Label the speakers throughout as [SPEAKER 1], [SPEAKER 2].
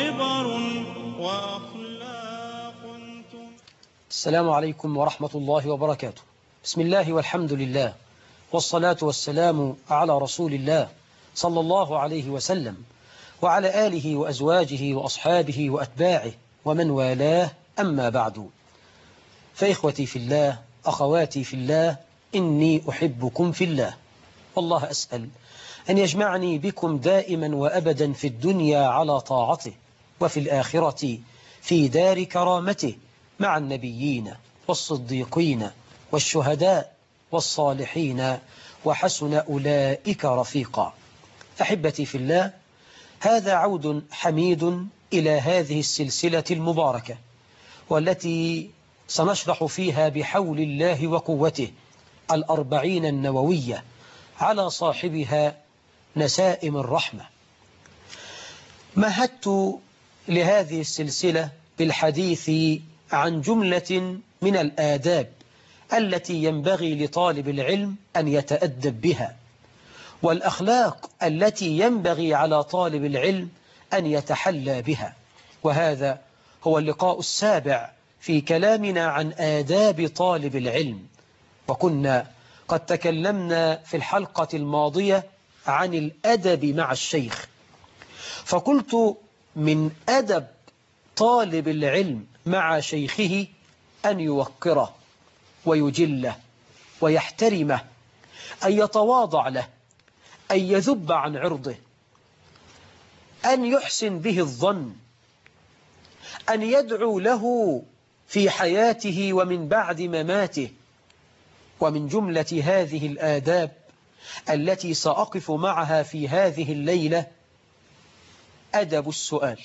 [SPEAKER 1] وعبر وأخلاق.
[SPEAKER 2] السلام عليكم ورحمة الله وبركاته. بسم الله والحمد لله، والصلاة والسلام على رسول الله صلى الله عليه وسلم، وعلى آله وأزواجه وأصحابه وأتباعه ومن والاه، أما بعد. فإخوتي في الله، أخواتي في الله، إني أحبكم في الله، والله أسأل أن يجمعني بكم دائما وأبدا في الدنيا على طاعته، وفي الآخرة في دار كرامته مع النبيين والصديقين والشهداء والصالحين، وحسن أولئك رفيقا. أحبتي في الله، هذا عود حميد إلى هذه السلسلة المباركة، والتي سنشرح فيها بحول الله وقوته 40 النووية على صاحبها نسائم الرحمة. مهدت لهذه السلسلة بالحديث عن جملة من الآداب التي ينبغي لطالب العلم أن يتأدب بها، والأخلاق التي ينبغي على طالب العلم أن يتحلى بها، وهذا هو اللقاء السابع في كلامنا عن آداب طالب العلم. وكنا قد تكلمنا في الحلقة الماضية عن الأدب مع الشيخ، فقلت من أدب طالب العلم مع شيخه أن يوقره ويجله ويحترمه، أن يتواضع له، أن يذب عن عرضه، أن يحسن به الظن، أن يدعو له في حياته ومن بعد مماته. ومن جملة هذه الآداب التي سأقف معها في هذه الليلة أدب السؤال.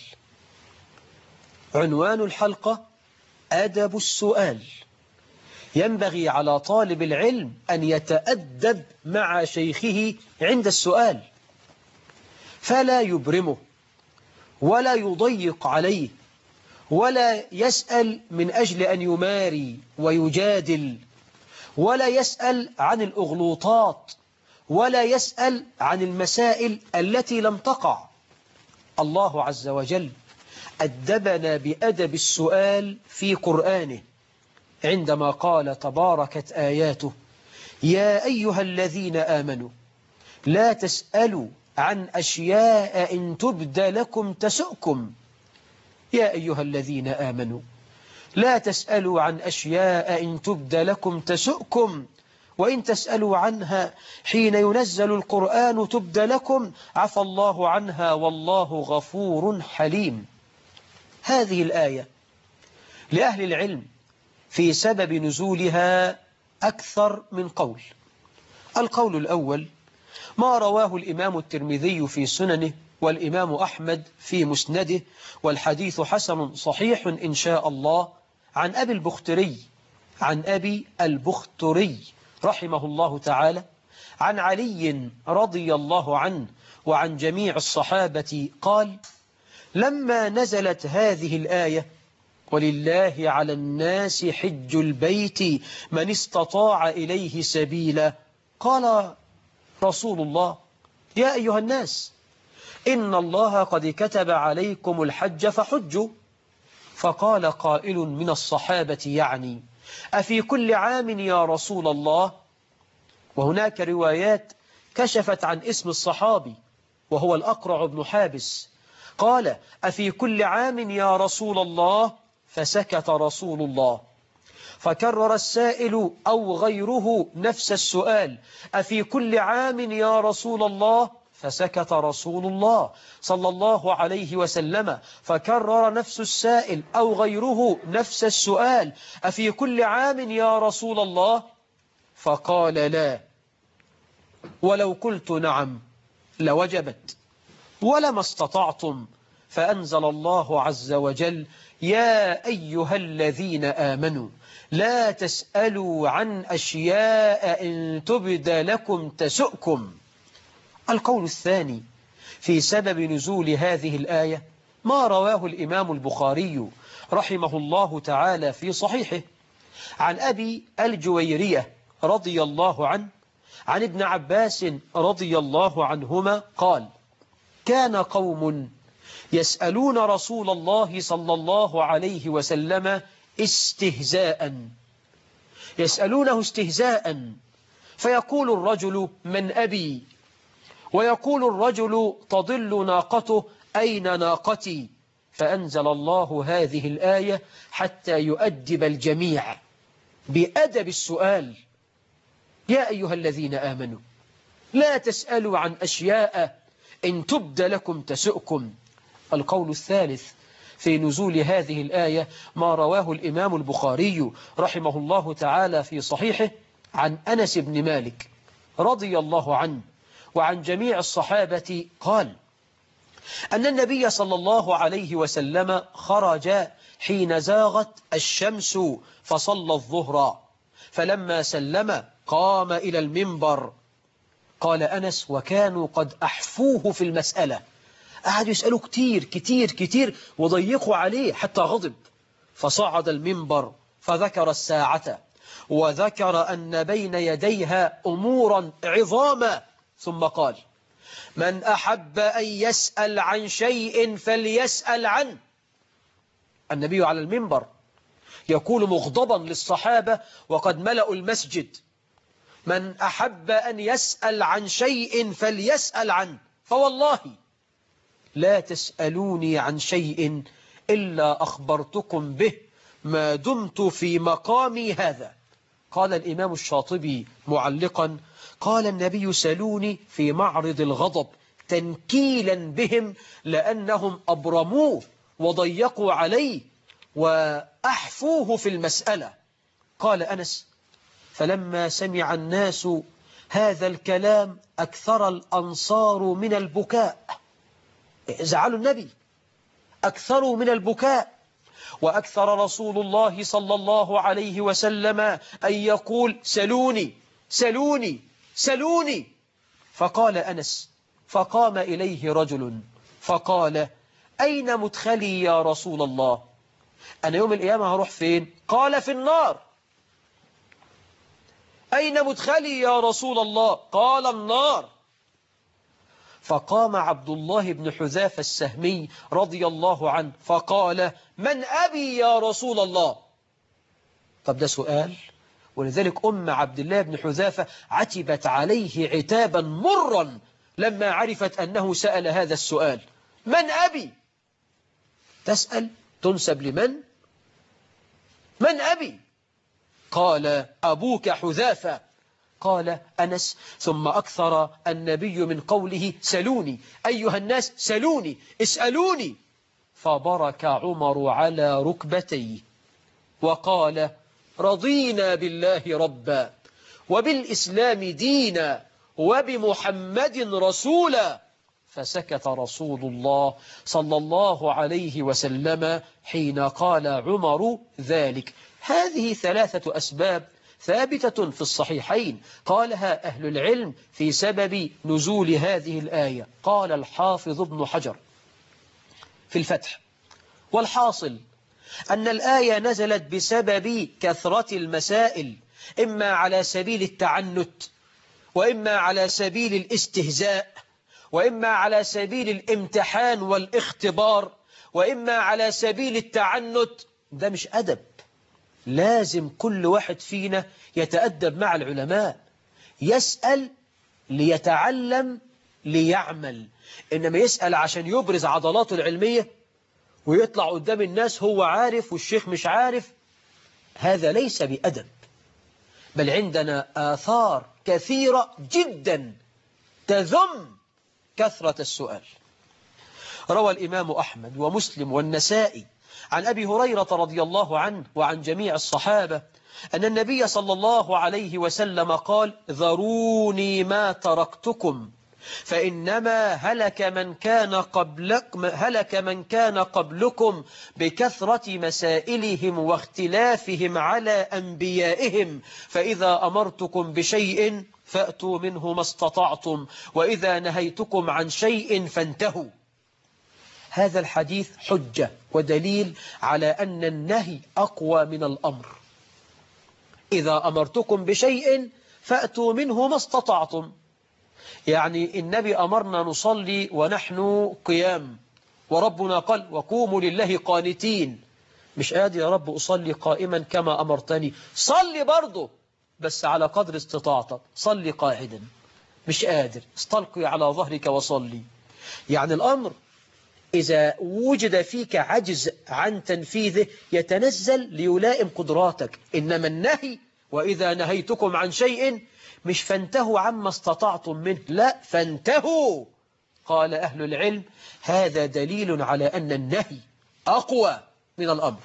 [SPEAKER 2] عنوان الحلقة أدب السؤال. ينبغي على طالب العلم أن يتأدب مع شيخه عند السؤال، فلا يبرمه ولا يضيق عليه، ولا يسأل من أجل أن يماري ويجادل، ولا يسأل عن الأغلوطات، ولا يسأل عن المسائل التي لم تقع. الله عز وجل أدبنا بأدب السؤال في قرآنه عندما قال تباركت آياته: يا أيها الذين آمنوا لا تسألوا عن أشياء إن تبد لكم تسؤكم. يا أيها الذين آمنوا لا تسألوا عن أشياء إن تبد لكم تسؤكم، وإن تسألوا عنها حين ينزل القرآن تبد لكم عفى الله عنها والله غفور حليم. هذه الآية لأهل العلم في سبب نزولها أكثر من قول. القول الأول ما رواه الإمام الترمذي في سننه، والإمام أحمد في مسنده، والحديث حسن صحيح إن شاء الله، عن أبي البختري رحمه الله تعالى، عن علي رضي الله عنه وعن جميع الصحابة قال: لما نزلت هذه الآية ولله على الناس حج البيت من استطاع إليه سبيلا، قال رسول الله: يا أيها الناس إن الله قد كتب عليكم الحج فحجوا. فقال قائل من الصحابة يعني أفي كل عام يا رسول الله؟ وهناك روايات كشفت عن اسم الصحابي وهو الأقرع بن حابس. قال أفي كل عام يا رسول الله؟ فسكت رسول الله، فكرر السائل أو غيره نفس السؤال: أفي كل عام يا رسول الله؟ فسكت رسول الله صلى الله عليه وسلم، فكرر نفس السائل أو غيره نفس السؤال: أفي كل عام يا رسول الله؟ فقال: لا، ولو قلت نعم لوجبت ولما استطعتم. فأنزل الله عز وجل: يا أيها الذين آمنوا لا تسألوا عن أشياء إن تبد لكم تسؤكم. القول الثاني في سبب نزول هذه الآية ما رواه الإمام البخاري رحمه الله تعالى في صحيحه عن أبي الجويرية رضي الله عنه عن ابن عباس رضي الله عنهما قال: كان قوم يسألون رسول الله صلى الله عليه وسلم استهزاء، يسألونه استهزاء، فيقول الرجل من أبي، ويقول الرجل تضل ناقته أين ناقتي، فأنزل الله هذه الآية حتى يؤدب الجميع بأدب السؤال. يا أيها الذين آمنوا لا تسألوا عن أشياء إن تبد لكم تسؤكم. القول الثالث في نزول هذه الآية ما رواه الإمام البخاري رحمه الله تعالى في صحيحه عن أنس بن مالك رضي الله عنه وعن جميع الصحابة قال أن النبي صلى الله عليه وسلم خرج حين زاغت الشمس فصلى الظهر، فلما سلم قام إلى المنبر. قال أنس وكانوا قد أحفوه في المسألة، قعدوا يسألوا كتير كتير كتير وضيقوا عليه حتى غضب، فصعد المنبر فذكر الساعة وذكر أن بين يديها أمورا عظاما، ثم قال من أحب أن يسأل عن شيء فليسأل عنه. النبي على المنبر يقول مغضبا للصحابة وقد ملأوا المسجد من أحب أن يسأل عن شيء فليسأل عنه، فوالله لا تسألوني عن شيء إلا أخبرتكم به ما دمت في مقامي هذا. قال الإمام الشاطبي معلقا قال النبي سألوني في معرض الغضب تنكيلا بهم لأنهم أبرموه وضيقوا عليه وأحفوه في المسألة. قال أنس فلما سمع الناس هذا الكلام أكثر الأنصار من البكاء، زعلوا النبي، أكثروا من البكاء، وأكثر رسول الله صلى الله عليه وسلم أن يقول سلوني سلوني سلوني. فقال أنس فقام إليه رجل فقال أين مدخلي يا رسول الله؟ أنا يوم القيامة هروح فين؟ قال في النار. أين مدخلي يا رسول الله؟ قال النار. فقام عبد الله بن حذافة السهمي رضي الله عنه فقال من أبي يا رسول الله؟ طب ده سؤال، ولذلك عبد الله بن حذافة عتبت عليه عتابا مرا لما عرفت أنه سأل هذا السؤال. من أبي؟ تسأل تنسب لمن؟ من أبي؟ قال أبوك حذافة. قال أنس ثم أكثر النبي من قوله سلوني أيها الناس سلوني اسألوني، فبرك عمر على ركبتيه وقال رضينا بالله ربا وبالإسلام دينا وبمحمد رسولا. فسكت رسول الله صلى الله عليه وسلم حين قال عمر ذلك. هذه ثلاثة أسباب ثابتة في الصحيحين قالها أهل العلم في سبب نزول هذه الآية. قال الحافظ ابن حجر في الفتح والحاصل أن الآية نزلت بسبب كثرة المسائل، إما على سبيل التعنت، وإما على سبيل الاستهزاء، وإما على سبيل الامتحان والاختبار، وإما على سبيل التعنت. ده مش أدب. لازم كل واحد فينا يتأدب مع العلماء، يسأل ليتعلم ليعمل، إنما يسأل عشان يبرز عضلاته العلمية ويطلع قدام الناس هو عارف والشيخ مش عارف، هذا ليس بأدب. بل عندنا آثار كثيرة جدا تذم كثرة السؤال. روى الإمام أحمد ومسلم والنسائي عن أبي هريرة رضي الله عنه وعن جميع الصحابة أن النبي صلى الله عليه وسلم قال ذروني ما تركتكم فإنما هلك من كان قبلكم بكثرة مسائلهم واختلافهم على أنبيائهم، فإذا أمرتكم بشيء فأتوا منه ما استطعتم وإذا نهيتكم عن شيء فانتهوا. هذا الحديث حجة ودليل على أن النهي أقوى من الأمر. إذا أمرتكم بشيء فأتوا منه ما استطعتم، يعني النبي أمرنا نصلي ونحن قيام وربنا قال وقوموا لله قانتين. مش قادر يا رب أصلي قائما كما أمرتني، صلي برضه بس على قدر استطاعتك، صلي قاعدا. مش قادر، استلقي على ظهرك وصلي. يعني الأمر إذا وجد فيك عجز عن تنفيذه يتنزل ليلائم قدراتك. إنما النهي وإذا نهيتكم عن شيء مش فانتهوا عما استطعتم منه، لا فانتهوا. قال أهل العلم هذا دليل على أن النهي أقوى من الأمر.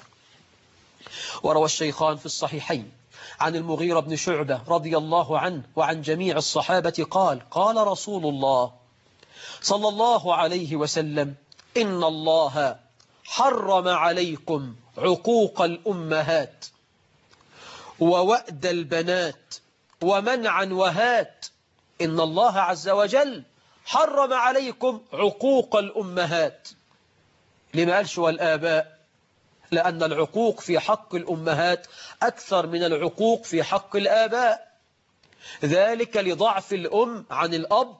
[SPEAKER 2] وروى الشيخان في الصحيحين عن المغيرة بن شعبة رضي الله عنه وعن جميع الصحابة قال قال رسول الله صلى الله عليه وسلم إن الله حرم عليكم عقوق الأمهات ووأد البنات ومنعا وهات. إن الله عز وجل حرم عليكم عقوق الأمهات. لما قالش والآباء؟ لأن العقوق في حق الأمهات أكثر من العقوق في حق الآباء، ذلك لضعف الأم عن الأب.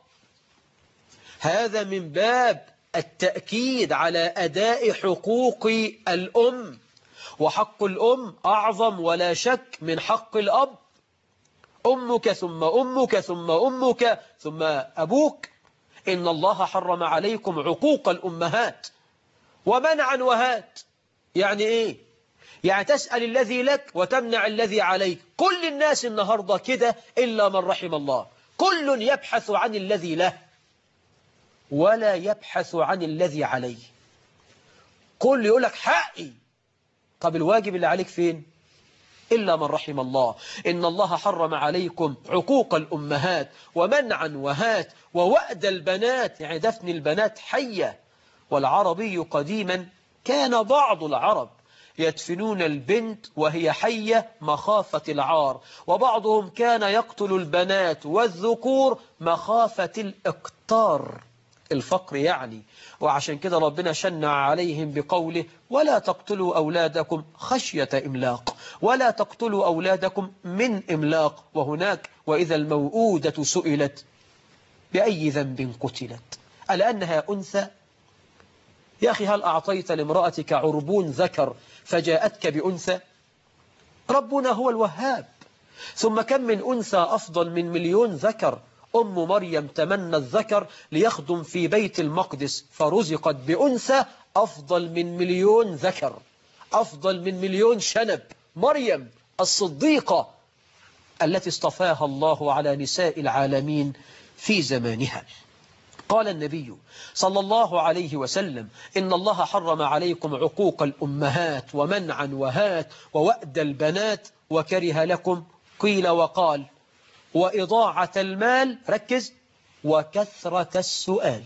[SPEAKER 2] هذا من باب التأكيد على أداء حقوق الأم، وحق الأم أعظم ولا شك من حق الأب. أمك ثم أمك ثم أمك ثم أبوك. إن الله حرم عليكم عقوق الأمهات ومنعا وهات. يعني إيه؟ يعني تسأل الذي لك وتمنع الذي عليك. كل الناس النهاردة كده إلا من رحم الله، كل يبحث عن الذي له ولا يبحث عن الذي عليه. كل يقول لك حقي، طب الواجب اللي عليك فين؟ إلا من رحم الله. إن الله حرم عليكم عقوق الأمهات ومنعا وهات ووأد البنات، يعني دفن البنات حية. والعربي قديما كان بعض العرب يدفنون البنت وهي حية مخافة العار، وبعضهم كان يقتل البنات والذكور مخافة الإقتار، الفقر يعني. وعشان كده ربنا شنع عليهم بقوله ولا تقتلوا أولادكم خشية إملاق، ولا تقتلوا أولادكم من إملاق. وهناك وإذا الموءودة سئلت بأي ذنب قتلت ألأنها أنثى؟ يا أخي هل أعطيت لامرأتك عربون ذكر فجاءتك بأنثى؟ ربنا هو الوهاب. ثم كم من أنثى أفضل من مليون ذكر. أم مريم تمنى الذكر ليخدم في بيت المقدس فرزقت بأنثى أفضل من مليون ذكر، أفضل من مليون شنب. مريم الصديقة التي اصطفاها الله على نساء العالمين في زمانها. قال النبي صلى الله عليه وسلم إن الله حرم عليكم عقوق الأمهات ومنعا وهات ووأد البنات وكره لكم قيل وقال وإضاعة المال، ركز، وكثرة السؤال.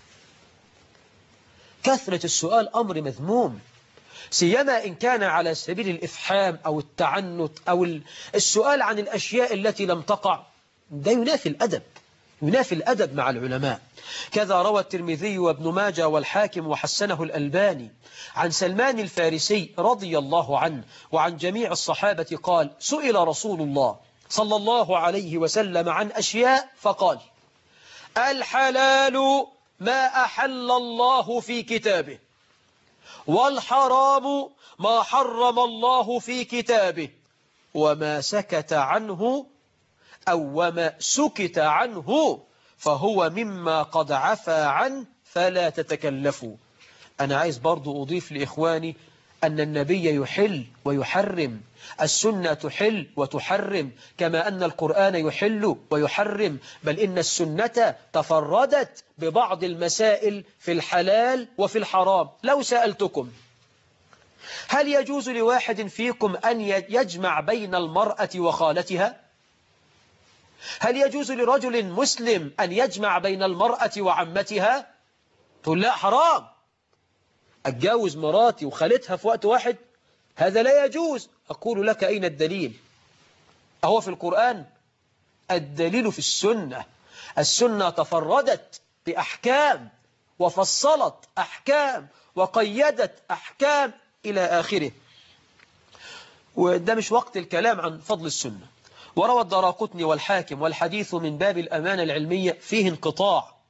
[SPEAKER 2] كثرة السؤال أمر مذموم، سيما إن كان على سبيل الإفحام أو التعنت أو السؤال عن الأشياء التي لم تقع. ده ينافي الأدب، ينافي الأدب مع العلماء. كذا روى الترمذي وابن ماجه والحاكم وحسنه الألباني عن سلمان الفارسي رضي الله عنه وعن جميع الصحابة قال سئل رسول الله صلى الله عليه وسلم عن أشياء فقال الحلال ما أحل الله في كتابه، والحرام ما حرم الله في كتابه، وما سكت عنه أو وما سكت عنه فهو مما قد عفى عنه فلا تتكلفوا. أنا عايز برضو أضيف لإخواني أن النبي يحل ويحرم، السنة تحل وتحرم، كما أن القرآن يحل ويحرم، بل إن السنة تفردت ببعض المسائل في الحلال وفي الحرام. لو سألتكم هل يجوز لواحد فيكم أن يجمع بين المرأة وخالتها؟ هل يجوز لرجل مسلم أن يجمع بين المرأة وعمتها؟ تقول لا حرام، أتجاوز مراتي وخالتها في وقت واحد، هذا لا يجوز. أقول لك أين الدليل؟ أهو في القرآن؟ الدليل في السنة. السنة تفردت بأحكام وفصلت أحكام وقيدت أحكام إلى آخره. وده مش وقت الكلام عن فضل السنة. وروى الدراقطني والحاكم والحديث من باب الأمانة العلمية فيه انقطاع،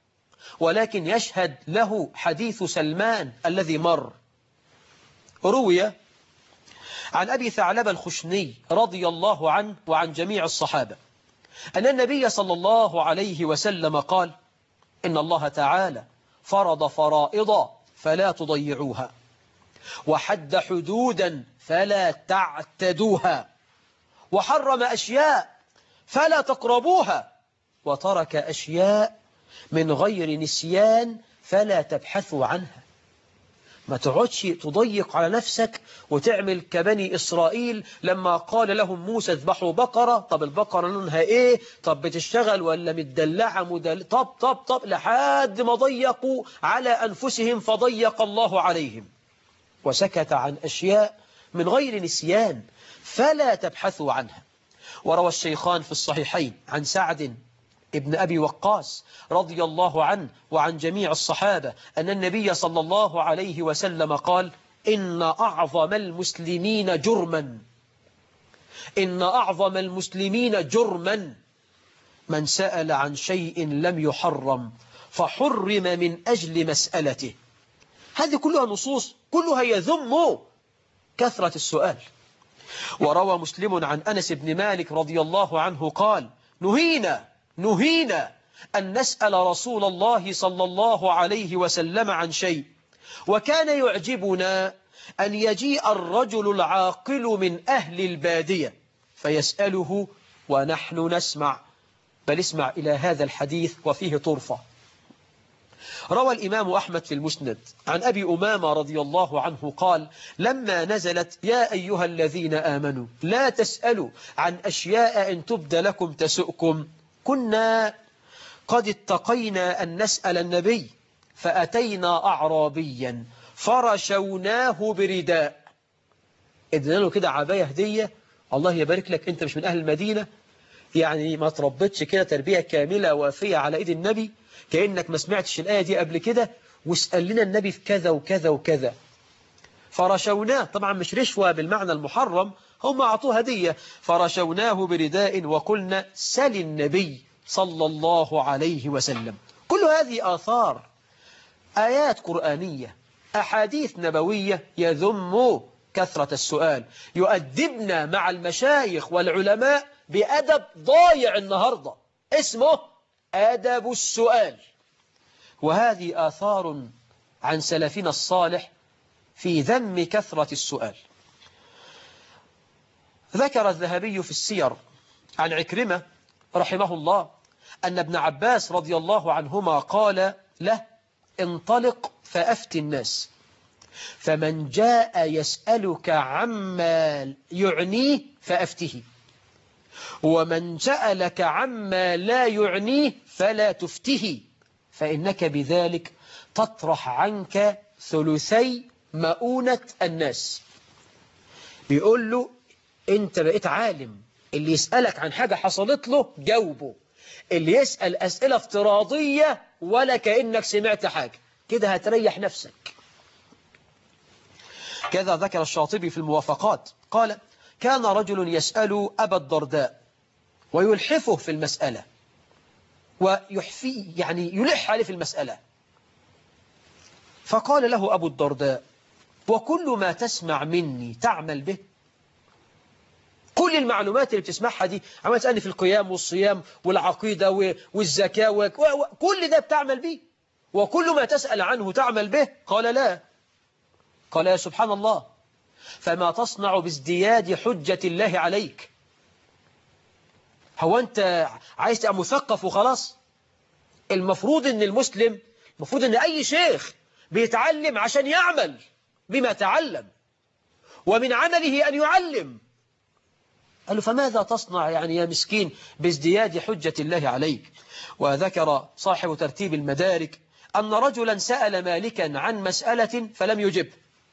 [SPEAKER 2] ولكن يشهد له حديث سلمان الذي مر. روي عن أبي ثعلبة الخشني رضي الله عنه وعن جميع الصحابة أن النبي صلى الله عليه وسلم قال: إن الله تعالى فرض فرائض فلا تضيعوها، وحد حدودا فلا تعتدوها، وحرم أشياء فلا تقربوها، وترك أشياء من غير نسيان فلا تبحثوا عنها. ما تقعدش تضيق على نفسك وتعمل كبني إسرائيل لما قال لهم موسى اذبحوا بقرة. طب البقرة لونها إيه؟ طب بتشتغل ولا مدلعة طب لحد ما ضيقوا على أنفسهم فضيق الله عليهم، وسكت عن أشياء من غير نسيان فلا تبحثوا عنها. وروى الشيخان في الصحيحين عن سعد ابن أبي وقاص رضي الله عنه وعن جميع الصحابة أن النبي صلى الله عليه وسلم قال: إن أعظم المسلمين جرما من سأل عن شيء لم يحرم فحرم من أجل مسألته. هذه كلها نصوص كلها يذم كثرة السؤال. وروى مسلم عن أنس بن مالك رضي الله عنه قال: نهينا أن نسأل رسول الله صلى الله عليه وسلم عن شيء، وكان يعجبنا أن يجيء الرجل العاقل من أهل البادية فيسأله ونحن نسمع. بل اسمع إلى هذا الحديث وفيه طرفة. روى الإمام أحمد في المسند عن أبي أمامة رضي الله عنه قال: لما نزلت يا أيها الذين آمنوا لا تسألوا عن أشياء إن تبد لكم تسؤكم، كنا قد اتقينا أن نسأل النبي فأتينا أعرابيا فرشوناه برداء. ادنا له كده عباية هدية، الله يبارك لك أنت مش من أهل المدينة، يعني ما تربتش كده تربية كاملة وافية على إيد النبي، كأنك ما سمعتش الآية دي قبل كده، واسأل لنا النبي في كذا وكذا وكذا. فرشوناه، طبعا مش رشوة بالمعنى المحرم، هم أعطوه هدية. فرشوناه برداء وقلنا سل النبي صلى الله عليه وسلم. كل هذه آثار، آيات قرآنية، أحاديث نبوية يذم كثرة السؤال، يؤدبنا مع المشايخ والعلماء بأدب ضايع النهاردة اسمه أدب السؤال. وهذه آثار عن سلفنا الصالح في ذم كثرة السؤال. ذكر الذهبي في السير عن عكرمة رحمه الله أن ابن عباس رضي الله عنهما قال له: انطلق فأفت الناس، فمن جاء يسألك عما يعنيه فأفته، ومن سألك عما لا يعنيه فلا تفته، فإنك بذلك تطرح عنك ثلثي مؤونة الناس. بيقول له أنت بقيت عالم، اللي يسألك عن حاجة حصلت له جاوبه، اللي يسأل أسئلة افتراضية ولا كأنك سمعت حاجة، كده هتريح نفسك. كذا ذكر الشاطبي في الموافقات قال: كان رجل يسأل أبا الدرداء ويلحفه في المسألة، ويحفي يعني يلح عليه في المسألة، فقال له أبو الدرداء: وكل ما تسمع مني تعمل به؟ كل المعلومات اللي بتسمعها دي عمال تسألني في القيام والصيام والعقيدة والزكاة كل ده بتعمل به؟ وكل ما تسأل عنه تعمل به؟ قال لا. قال: يا سبحان الله، فما تصنع بازدياد حجة الله عليك؟ هو أنت عايز تبقى مثقف وخلاص؟ المفروض أن المسلم، المفروض أن أي شيخ بيتعلم عشان يعمل بما تعلم، ومن عمله أن يعلم. قال له: فماذا تصنع يعني يا مسكين بازدياد حجة الله عليك؟ وذكر صاحب ترتيب المدارك أن رجلا سأل مالكا عن مسألة فلم يجب،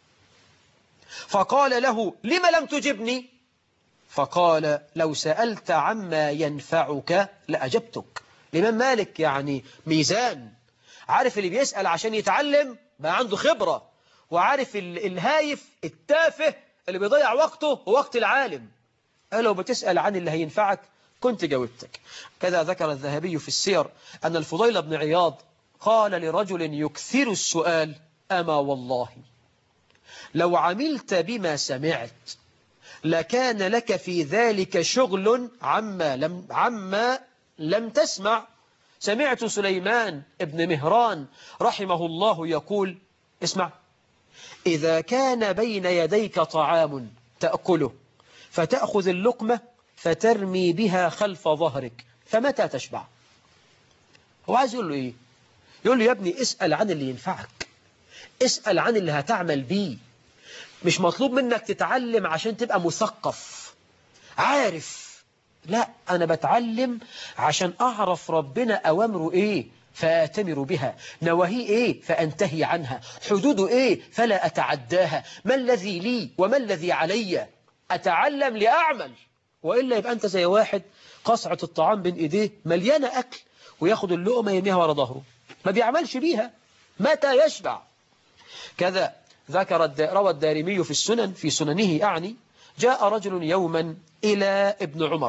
[SPEAKER 2] فقال له: لم لم تجبني؟ فقال: لو سألت عما ينفعك لأجبتك. الإمام مالك يعني ميزان، عارف اللي بيسأل عشان يتعلم بقى عنده خبرة، وعارف الهايف التافه اللي بيضيع وقته ووقت العالم. قال: لو بتسأل عن اللي هينفعك كنت جاوبتك. كذا ذكر الذهبي في السير أن الفضيل بن عياض قال لرجل يكثر السؤال: أما والله لو عملت بما سمعت لكان لك في ذلك شغل عما لم تسمع. سمعت سليمان ابن مهران رحمه الله يقول: اسمع، إذا كان بين يديك طعام تأكله فتأخذ اللقمة فترمي بها خلف ظهرك فمتى تشبع؟ هو عايز يقول له إيه؟ يقول له: يا ابني اسأل عن اللي ينفعك، اسأل عن اللي هتعمل بيه. مش مطلوب منك تتعلم عشان تبقى مثقف عارف، لا، أنا بتعلم عشان أعرف ربنا أوامره إيه فأتمر بها، نواهيه إيه فأنتهي عنها، حدوده إيه فلا أتعداها، ما الذي لي وما الذي علي، أتعلم لأعمل. وإلا يبقى أنت زي واحد قصعة الطعام بين إيديه مليانة أكل وياخد اللقمة يرميها ورا ظهره، ما بيعملش بيها، متى يشبع؟ كذا روى الدارمي في السنن في سننه أعني: جاء رجل يوما إلى ابن عمر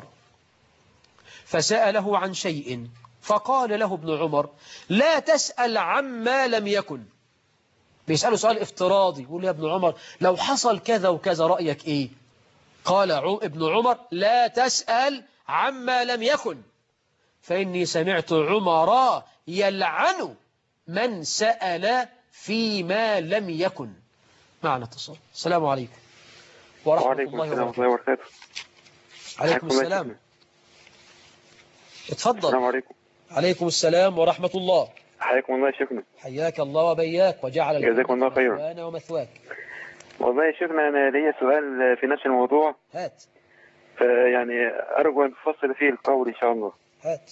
[SPEAKER 2] فسأله عن شيء فقال له ابن عمر: لا تسأل عما لم يكن. بيسأله سؤال افتراضي، يقول يا ابن عمر لو حصل كذا وكذا رأيك إيه؟ قال ابن عمر: لا تسأل عما لم يكن، فإني سمعت عمر يلعن من سأل فيما لم يكن. معنا اتصال. السلام عليكم ورحمة الله وبركاته. عليكم السلام. اتفضل.
[SPEAKER 1] السلام عليكم.
[SPEAKER 2] عليكم السلام ورحمة الله.
[SPEAKER 1] حياكم الله يا شيخنا.
[SPEAKER 2] حياك الله وبياك وجعل
[SPEAKER 1] جزاكم الله خيرا.
[SPEAKER 2] وأنا ومثواك.
[SPEAKER 1] والله يا شيخنا أنا ليا سؤال في نفس الموضوع.
[SPEAKER 2] هات.
[SPEAKER 1] يعني أرجو أن تفصل فيه القول إن شاء الله.
[SPEAKER 2] هات.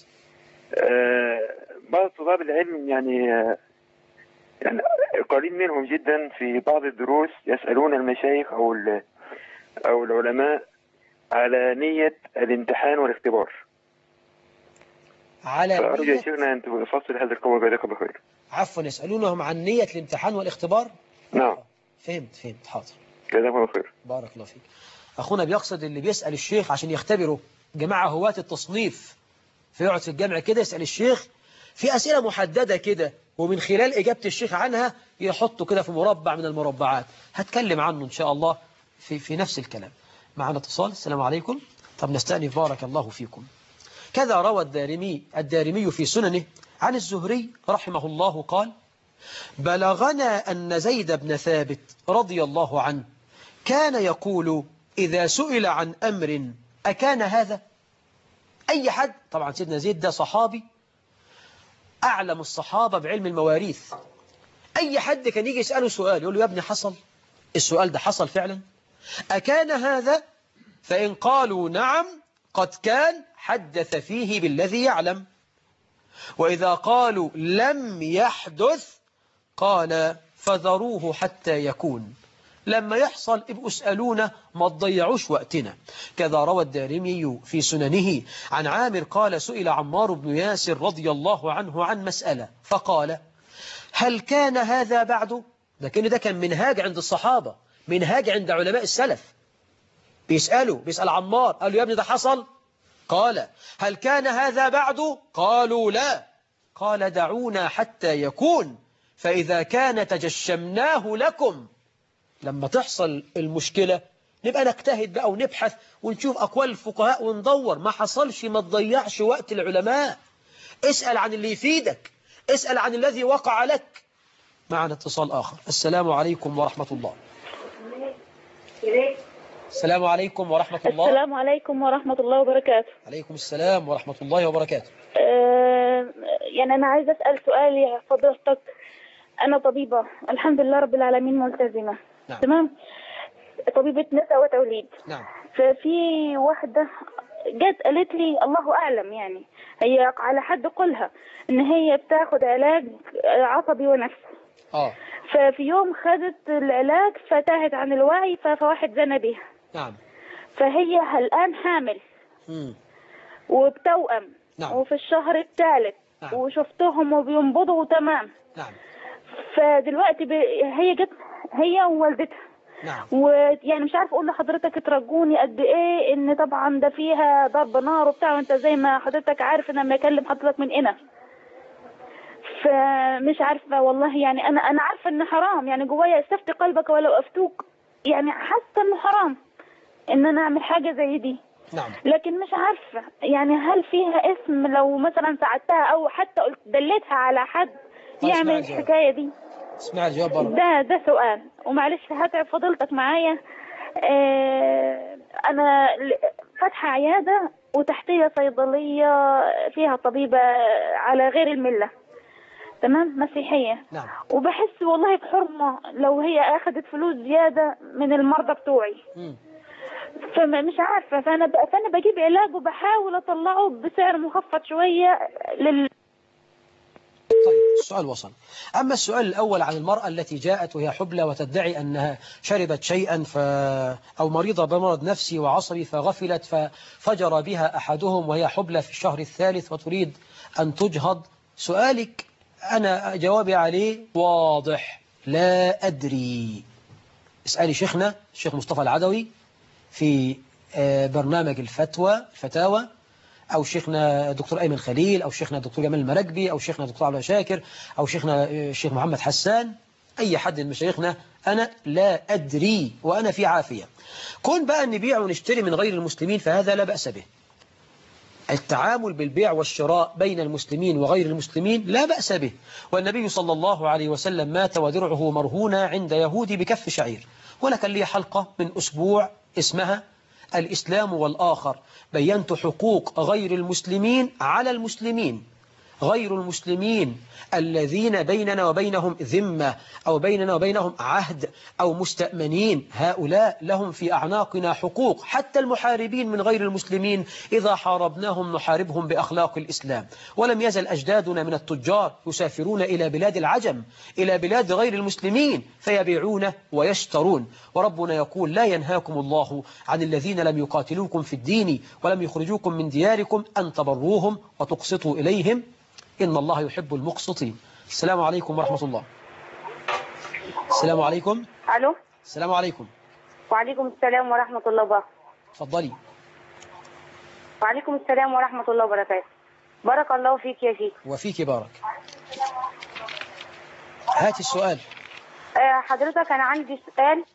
[SPEAKER 1] بعض طلاب العلم يعني قليل منهم جدا في بعض الدروس يسألون المشايخ أو العلماء على نية الامتحان والاختبار. فأرجو يا شيخنا أن تفصل هذا القول جزاك الله خير.
[SPEAKER 2] عفوا، يسألونهم عن نية الامتحان والاختبار؟
[SPEAKER 1] نعم.
[SPEAKER 2] فهمت حاضر.
[SPEAKER 1] جزاك الله خير.
[SPEAKER 2] بارك الله فيك. أخونا بيقصد اللي بيسأل الشيخ عشان يختبره. جماعة هواة التصنيف فيقعد في الجامع كده يسأل الشيخ في أسئلة محددة كده، ومن خلال إجابة الشيخ عنها يحطه كده في مربع من المربعات. هتكلم عنه إن شاء الله في نفس الكلام. معنا اتصال. السلام عليكم. طب نستأنف بارك الله فيكم. كذا روى الدارمي في سننه عن الزهري رحمه الله قال: بلغنا أن زيد بن ثابت رضي الله عنه كان يقول إذا سئل عن أمر أكان هذا؟ أي حد، طبعا سيدنا زيد ده صحابي أعلم الصحابة بعلم المواريث، أي حد كان يجي يسأله سؤال يقول له: يا ابني حصل السؤال ده حصل فعلا؟ أكان هذا؟ فإن قالوا نعم قد كان حدث فيه بالذي يعلم، وإذا قالوا لم يحدث قال فذروه حتى يكون، لما يحصل ابقوا اسألونا ما تضيعوش وقتنا. كذا روى الدارمي في سننه عن عامر قال: سئل عمار بن ياسر رضي الله عنه عن مسألة فقال: هل كان هذا بعد؟ لكن ده كان منهاج عند الصحابة، منهاج عند علماء السلف. بيسأل عمار، قالوا: يا ابني ده حصل؟ قال: هل كان هذا بعد؟ قالوا لا. قال: دعونا حتى يكون، فإذا كان تجشمناه لكم. لما تحصل المشكلة نبقى نجتهد بقى ونبحث ونشوف أقوال الفقهاء وندور، ما حصلش ما تضيعش وقت العلماء، اسأل عن اللي يفيدك، اسأل عن الذي وقع لك. معنا اتصال آخر. السلام عليكم ورحمة الله. السلام عليكم ورحمة الله.
[SPEAKER 3] السلام عليكم ورحمة الله وبركاته.
[SPEAKER 2] عليكم السلام ورحمة الله وبركاته.
[SPEAKER 3] يعني أنا عايزة أسأل سؤال يا فضيلتك. أنا طبيبة الحمد لله رب العالمين، ملتزمة.
[SPEAKER 2] نعم.
[SPEAKER 3] تمام. طبيبة نساء وتوليد.
[SPEAKER 2] نعم.
[SPEAKER 3] ففي واحدة جت قالت لي الله أعلم، يعني هي على حد قولها إن هي بتاخد علاج عصبي ونفسي. ففي يوم خدت العلاج فتاهت عن الوعي فواحد زنى بها.
[SPEAKER 2] نعم.
[SPEAKER 3] فهي الآن حامل وبتوأم.
[SPEAKER 2] نعم.
[SPEAKER 3] وفي الشهر الثالث.
[SPEAKER 2] نعم.
[SPEAKER 3] وشفتهم وبينبضوا تمام.
[SPEAKER 2] نعم.
[SPEAKER 3] فدلوقتي هي جت هي ووالدتها.
[SPEAKER 2] نعم.
[SPEAKER 3] ويعني مش عارفه اقول لحضرتك ترجوني قد ايه، ان طبعا ده فيها ضرب نار وبتاع، وانت زي ما حضرتك عارف ان لما اكلم حضرتك من هنا. فمش عارفة والله، يعني أنا عارفة إنه حرام، يعني جوايا استفتي قلبك ولو أفتوك، يعني حاسة إنه حرام إن أنا أعمل حاجة زي دي.
[SPEAKER 2] نعم.
[SPEAKER 3] لكن مش عارفة يعني هل فيها اسم لو مثلا ساعدتها أو حتى قلت دليتها على حد يعمل الحكاية دي؟
[SPEAKER 2] اسمع الجواب برضه.
[SPEAKER 3] ده سؤال. ومعلش هتعب فضيلتك معايا. أنا فاتحة عيادة وتحتية صيدلية فيها طبيبة على غير الملة، تمام، مسيحية.
[SPEAKER 2] نعم.
[SPEAKER 3] وبحس والله بحرمة لو هي أخذت فلوس زيادة من المرضى بتوعي. فمش عارفة، فأنا بجيب علاج وبحاول أطلعه بسعر مخفض شوية
[SPEAKER 2] طيب السؤال وصل. أما السؤال الأول عن المرأة التي جاءت وهي حبلى وتدعي أنها شربت شيئا أو مريضة بمرض نفسي وعصبي فغفلت ففجر بها أحدهم وهي حبلى في الشهر الثالث وتريد أن تجهض، سؤالك أنا جوابي عليه واضح، لا أدري. اسألي شيخنا الشيخ مصطفى العدوي في برنامج الفتاوى، أو شيخنا دكتور أيمن خليل، أو شيخنا دكتور جمال المراكبي، أو شيخنا دكتور عبد شاكر، أو شيخنا الشيخ محمد حسان، أي حد من مشايخنا. أنا لا أدري وأنا في عافية. كون بقى نبيع ونشتري من غير المسلمين فهذا لا بأس به. التعامل بالبيع والشراء بين المسلمين وغير المسلمين لا بأس به. والنبي صلى الله عليه وسلم مات ودرعه مرهونة عند يهودي بكف شعير. وأنا كان لي حلقة من أسبوع اسمها الإسلام والآخر، بينت حقوق غير المسلمين على المسلمين، غير المسلمين الذين بيننا وبينهم ذمة أو بيننا وبينهم عهد أو مستأمنين، هؤلاء لهم في أعناقنا حقوق. حتى المحاربين من غير المسلمين إذا حاربناهم نحاربهم بأخلاق الإسلام. ولم يزل أجدادنا من التجار يسافرون إلى بلاد العجم، إلى بلاد غير المسلمين، فيبيعون ويشترون. وربنا يقول لا ينهاكم الله عن الذين لم يقاتلوكم في الدين ولم يخرجوكم من دياركم أن تبروهم وتقسطوا إليهم إن الله يحب المقسطين. السلام عليكم ورحمة الله. السلام عليكم.
[SPEAKER 3] ألو.
[SPEAKER 2] السلام عليكم.
[SPEAKER 3] وعليكم السلام ورحمة الله وبركاته.
[SPEAKER 2] تفضلي.
[SPEAKER 3] وعليكم السلام ورحمة الله وبركاته. بارك الله فيك يا شيخ.
[SPEAKER 2] وفيك بارك. هات السؤال.
[SPEAKER 3] حضرتك أنا عندي سؤال.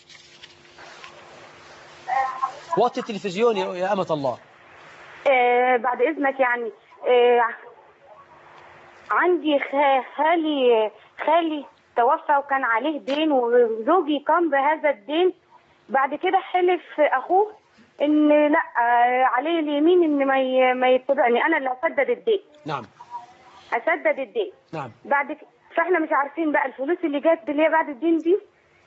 [SPEAKER 2] وطي التلفزيون يا أمة الله.
[SPEAKER 3] بعد إذنك، يعني عندي خالي توفى وكان عليه دين، وزوجي قام بهذا الدين. بعد كده حلف أخوه إن لا، عليه اليمين إن ما يتبعني، أنا اللي أسدد الدين.
[SPEAKER 2] نعم.
[SPEAKER 3] أسدد الدين.
[SPEAKER 2] نعم.
[SPEAKER 3] فإحنا مش عارفين بقى الفلوس اللي جت اللي هي بعد الدين دي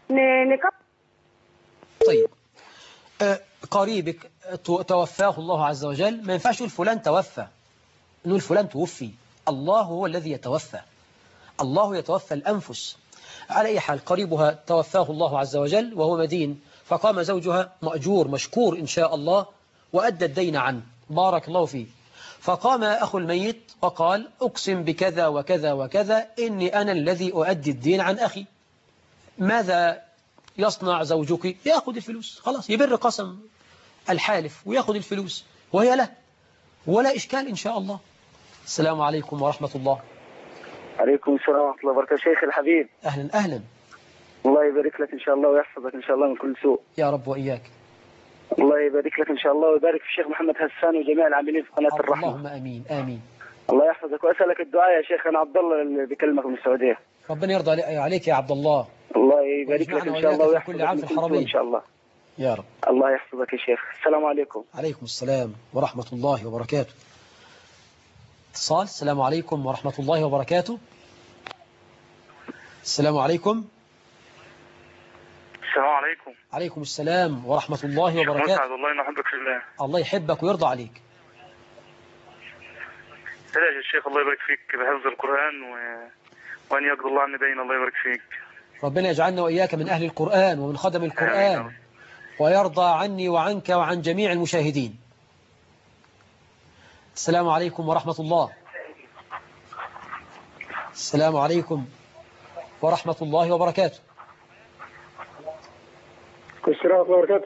[SPEAKER 2] طيب قريبك توفاه الله عز وجل، ما ينفعش يقول فلان توفى، نقول فلان توفي. الله هو الذي يتوفى، الله يتوفى الأنفس. على أي حال قريبها توفاه الله عز وجل وهو مدين، فقام زوجها مأجور مشكور إن شاء الله وأدى الدين عنه، بارك الله فيه. فقام أخو الميت وقال أقسم بكذا وكذا وكذا إني أنا الذي أؤدي الدين عن أخي. ماذا يصنع زوجك؟ يأخذ الفلوس، خلاص يبر قسم الحالف ويأخذ الفلوس وهي له، ولا إشكال إن شاء الله. السلام عليكم ورحمة الله.
[SPEAKER 4] عليكم السلام ورحمة الله وبركاته. شيخ الحبيب،
[SPEAKER 2] أهلا أهلا.
[SPEAKER 4] الله يبارك لك إن شاء الله ويحفظك إن شاء الله من كل سوء.
[SPEAKER 2] يا رب وإياك.
[SPEAKER 4] الله يبارك لك إن شاء الله ويبارك في الشيخ محمد حسان وجميع العاملين في قناة الرحمة.
[SPEAKER 2] اللهم آمين آمين.
[SPEAKER 4] الله يحفظك وأسألك الدعاء يا شيخ. أنا عبد الله اللي بكلمك من السعودية.
[SPEAKER 2] ربنا يرضى عليك يا عبد الله.
[SPEAKER 4] الله يبارك لك إن شاء الله ويحفظك
[SPEAKER 2] كل عام
[SPEAKER 4] من
[SPEAKER 2] في
[SPEAKER 4] كل سوء
[SPEAKER 2] الحرمين
[SPEAKER 4] إن شاء الله.
[SPEAKER 2] يا رب.
[SPEAKER 4] الله يحفظك يا شيخ. السلام عليكم.
[SPEAKER 2] عليكم السلام ورحمة الله وبركاته. اتصال. السلام عليكم ورحمة الله وبركاته. السلام عليكم.
[SPEAKER 5] السلام عليكم.
[SPEAKER 2] عليكم السلام ورحمة الله وبركاته.
[SPEAKER 5] مسعد، والله نحبك في الله.
[SPEAKER 2] الله يحبك ويرضى عليك.
[SPEAKER 5] تلاقي يا شيخ الله يبارك فيك بحفظ القرآن وأن يقضي الله عنا دين. الله يبارك فيك.
[SPEAKER 2] ربنا يجعلنا وإياك من أهل القرآن ومن خدم القرآن، ويرضى عني وعنك وعن جميع المشاهدين. السلام عليكم ورحمة الله. السلام عليكم ورحمة الله وبركاته.
[SPEAKER 4] السلام ورحمة الله وبركاته.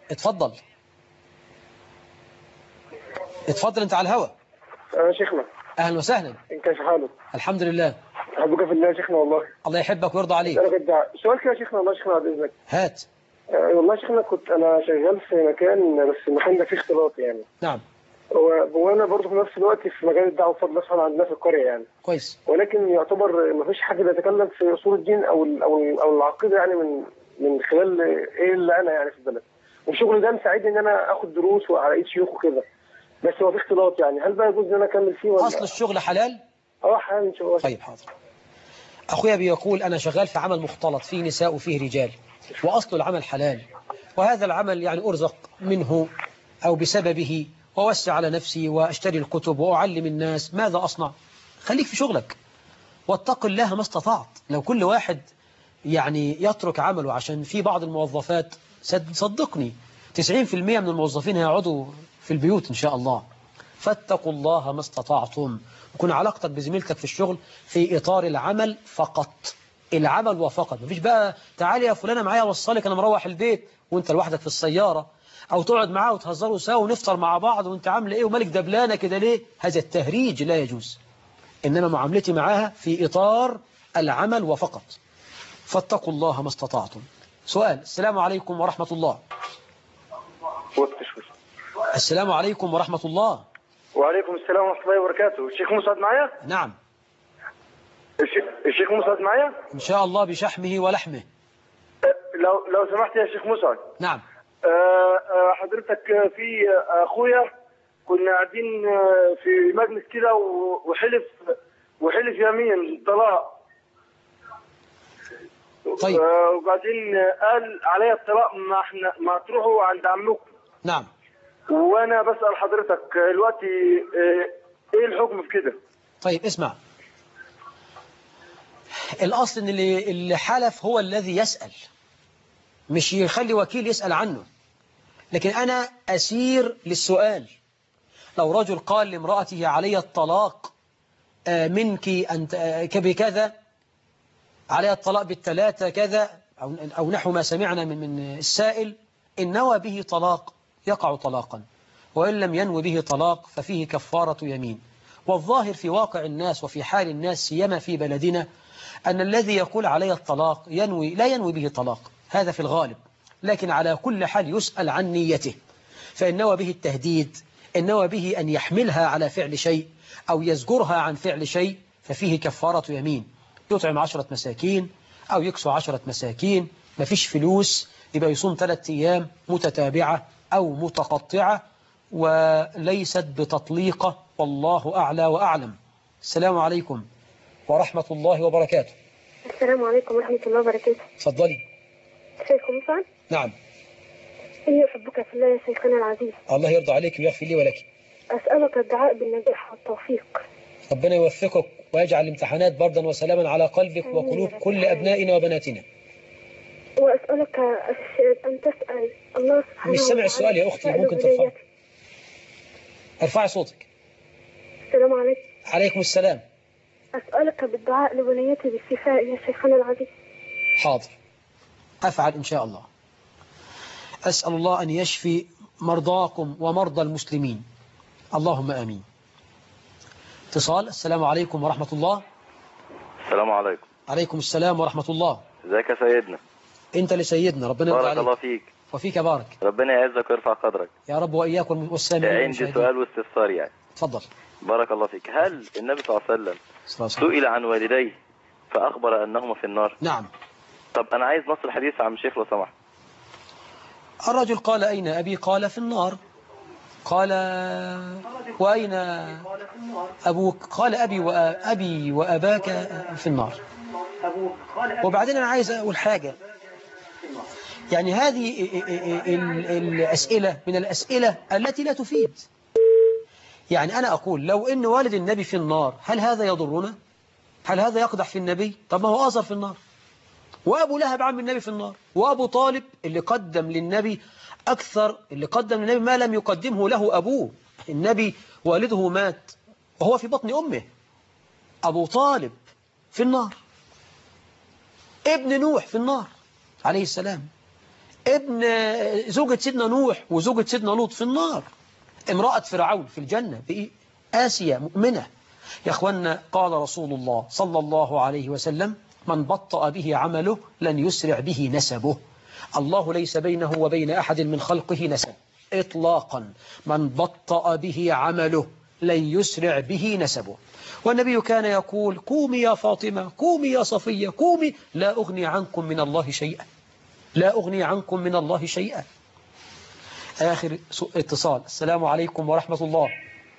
[SPEAKER 2] اتفضل اتفضل، انت على الهواء.
[SPEAKER 4] شيخنا
[SPEAKER 2] أهلا وسهلا.
[SPEAKER 6] كيف حالك؟
[SPEAKER 2] الحمد لله.
[SPEAKER 6] أحبك في الله يا شيخنا والله.
[SPEAKER 2] الله يحبك ويرضى عليك.
[SPEAKER 6] أنا كنت سؤال كده يا شيخنا والله يا شيخنا بعد إذنك.
[SPEAKER 2] هات.
[SPEAKER 6] والله يا شيخنا أنا شغال في مكان، بس المكان ده فيه اختلاط يعني.
[SPEAKER 2] نعم.
[SPEAKER 6] وأنا برضه في نفس الوقت في مجال الدعوة بفضل الله سبحانه عندنا في القرية يعني.
[SPEAKER 2] كويس.
[SPEAKER 6] ولكن يعتبر ما فيش حد بيتكلم في أصول الدين أو العقيدة يعني من خلال إيه اللي أنا يعني في البلد. والشغل ده مساعدني إن أنا آخد دروس وعلى إيد شيوخ وكده. بس هو في اختلاط يعني، هل بقى يجوز إن أنا أكمل فيه ولا؟
[SPEAKER 2] أصل الشغل حلال؟
[SPEAKER 6] حلال إن شاء الله.
[SPEAKER 2] طيب حاضر. أخويا بيقول أنا شغال في عمل مختلط فيه نساء وفيه رجال، وأصل العمل حلال، وهذا العمل يعني أرزق منه أو بسببه، ووسع على نفسي وأشتري الكتب وأعلم الناس. ماذا أصنع؟ خليك في شغلك واتق الله ما استطعت. لو كل واحد يعني يترك عمله عشان في بعض الموظفات، صدقني 90% من الموظفين هيقعدوا في البيوت إن شاء الله. فاتقوا الله ما استطعتم، وكن علاقتك بزميلتك في الشغل في إطار العمل فقط، العمل وفقط. مفيش بقى تعالي يا فلانة معايا أوصلك أنا مروح البيت وأنت لوحدك في السيارة، أو تقعد معاه وتهزروا سوا ونفطر مع بعض وأنت عامله إيه ومالك دبلانة كده ليه. هذا التهريج لا يجوز، إنما معاملتي معاها في إطار العمل وفقط. فاتقوا الله ما استطعتم. سؤال. السلام عليكم ورحمة الله. السلام عليكم ورحمة الله.
[SPEAKER 6] وعليكم السلام ورحمة الله وبركاته. الشيخ مسعد معايا؟
[SPEAKER 2] نعم.
[SPEAKER 6] الشيخ مسعد معايا؟
[SPEAKER 2] إن شاء الله بشحمه ولحمه.
[SPEAKER 6] لو سمحت يا شيخ مسعد.
[SPEAKER 2] نعم.
[SPEAKER 6] حضرتك في أخويا كنا قاعدين في مجلس كده وحلف يمين طلاق.
[SPEAKER 2] طيب.
[SPEAKER 6] وبعدين قال عليا الطلاق ما تروحوا عند عمكم.
[SPEAKER 2] نعم.
[SPEAKER 6] وانا بسأل حضرتك دلوقتي ايه الحكم في كده؟
[SPEAKER 2] طيب اسمع، الأصل ان اللي حلف هو الذي يسأل، مش يخلي وكيل يسأل عنه. لكن أنا أسير للسؤال. لو رجل قال لامرأته علي الطلاق منك أنت بكذا، علي الطلاق بالثلاثة كذا، أو نحو ما سمعنا من السائل، إن نوى به طلاق يقع طلاقا، وإن لم ينوي به طلاق ففيه كفارة يمين. والظاهر في واقع الناس وفي حال الناس سيما في بلدنا أن الذي يقول علي الطلاق لا ينوي به طلاق، هذا في الغالب. لكن على كل حال يسأل عن نيته، فإن نوى به التهديد، إن نوى به أن يحملها على فعل شيء أو يزجرها عن فعل شيء، ففيه كفارة يمين. يطعم 10 مساكين أو يكسو 10 مساكين. مفيش فلوس يبقى يصوم 3 أيام متتابعة أو متقطعة، وليست بتطليقة، والله أعلى وأعلم. السلام عليكم ورحمة الله وبركاته.
[SPEAKER 7] السلام عليكم ورحمة الله وبركاته.
[SPEAKER 2] تفضلي.
[SPEAKER 7] شيخ مسعد.
[SPEAKER 2] نعم.
[SPEAKER 7] إني أحبك في الله يا شيخنا العزيز.
[SPEAKER 2] الله يرضى عليك ويغفر لي ولك.
[SPEAKER 7] أسألك الدعاء بالنجاح والتوفيق.
[SPEAKER 2] ربنا يوفقك ويجعل الامتحانات بردا وسلاما على قلبك وقلوب كل أبنائنا وبناتنا.
[SPEAKER 7] وأسألك أن تسأل الله سبحانه وتعالى.
[SPEAKER 2] مش سمع السؤال يا أختي، ممكن ترفعي. ارفعي صوتك.
[SPEAKER 7] السلام عليكم.
[SPEAKER 2] عليكم السلام.
[SPEAKER 7] أسألك بالدعاء لبنيتي بالشفاء يا شيخنا العزيز.
[SPEAKER 2] حاضر، أفعل إن شاء الله. أسأل الله أن يشفي مرضاكم ومرضى المسلمين، اللهم آمين. اتصال. السلام عليكم ورحمة الله.
[SPEAKER 8] السلام عليكم.
[SPEAKER 2] عليكم السلام ورحمة الله.
[SPEAKER 8] ازيك يا سيدنا؟
[SPEAKER 2] انت لسيدنا، ربنا يرضى عليك.
[SPEAKER 8] بارك الله فيك.
[SPEAKER 2] وفيك بارك.
[SPEAKER 8] ربنا يعزك ويرفع قدرك
[SPEAKER 2] يا رب وإياك والسامعين.
[SPEAKER 8] عندي سؤال واستفسار يعني.
[SPEAKER 2] تفضل.
[SPEAKER 8] بارك الله فيك. هل النبي صلى الله عليه وسلم سئل عن والديه فأخبر أنهما في النار؟
[SPEAKER 2] نعم.
[SPEAKER 8] طب أنا عايز نص الحديث يا عم الشيخ لو سمحت.
[SPEAKER 2] الرجل قال أين أبي؟ قال في النار. قال وأين أبوك؟ قال أبي وأباك في النار. وبعدين أنا عايز أقول حاجة، يعني هذه الأسئلة من الأسئلة التي لا تفيد. يعني أنا أقول لو إن والد النبي في النار هل هذا يضرنا؟ هل هذا يقدح في النبي؟ طب ما هو أزر في النار، وأبو لهب عم النبي في النار، وأبو طالب اللي قدم للنبي أكثر، اللي قدم للنبي ما لم يقدمه له أبوه. النبي والده مات وهو في بطن أمه. أبو طالب في النار، ابن نوح في النار عليه السلام، ابن زوجة سيدنا نوح وزوجة سيدنا لوط في النار، امرأة فرعون في الجنة آسيا مؤمنة. يا أخوانا قال رسول الله صلى الله عليه وسلم من بطأ به عمله لن يسرع به نسبه. الله ليس بينه وبين أحد من خلقه نسب إطلاقا. من بطأ به عمله لن يسرع به نسبه. والنبي كان يقول قومي يا فاطمة، قومي يا صفية، قومي، لا أغني عنكم من الله شيئا، لا أغني عنكم من الله شيئا. آخر اتصال. السلام عليكم ورحمة الله.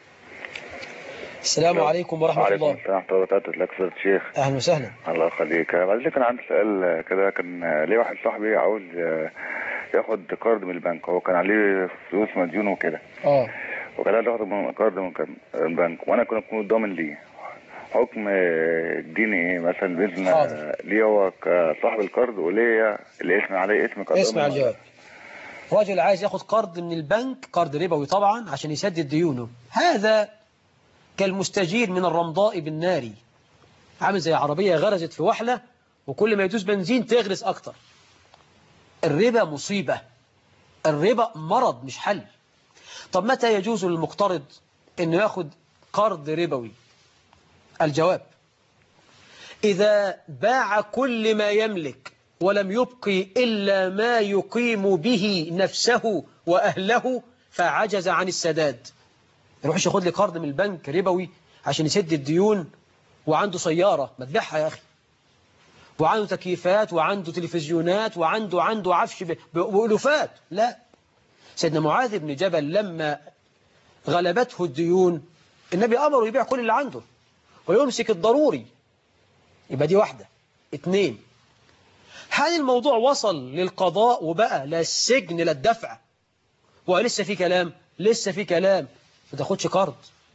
[SPEAKER 2] السلام عليكم ورحمة الله.
[SPEAKER 9] وعليكم السلام ورحمة الله وبركاته. لك سيد الشيخ.
[SPEAKER 2] أهلا وسهلا.
[SPEAKER 9] الله يخليك. بعد كان عندي سؤال كده. كان ليه واحد صاحبي عاوز ياخد قرض من البنك، هو كان عليه فلوس مديون وكده. وكان عايز ياخد قرض من البنك، وانا كنت ضامن ليه. حكم الدين ايه مثلا باذن ليه هو كصاحب القرض، وليه الاسم عليه اسم قرض؟
[SPEAKER 2] اسمع الجواب. رجل عايز ياخد قرض من البنك، قرض ربوي طبعا عشان يسدد ديونه. هذا كالمستجير من الرمضاء بالنار، عامل زي عربية غرزت في وحلة وكل ما يدوس بنزين تغرز أكتر. الربا مصيبة، الربا مرض مش حل. طب متى يجوز للمقترض إنه ياخد قرض ربوي؟ الجواب: إذا باع كل ما يملك ولم يبقي إلا ما يقيم به نفسه وأهله فعجز عن السداد. يروحش ياخد لي قرض من البنك ربوي عشان يسد الديون وعنده سيارة ما تبيعها يا أخي، وعنده تكييفات وعنده تلفزيونات وعنده عفش بألوفات. لا. سيدنا معاذ بن جبل لما غلبته الديون النبي أمره يبيع كل اللي عنده ويمسك الضروري. يبقى دي واحدة. 2، هل الموضوع وصل للقضاء وبقى لا السجن لا الدفع؟ ولسه في كلام، لسه في كلام، ما تاخدش قرض.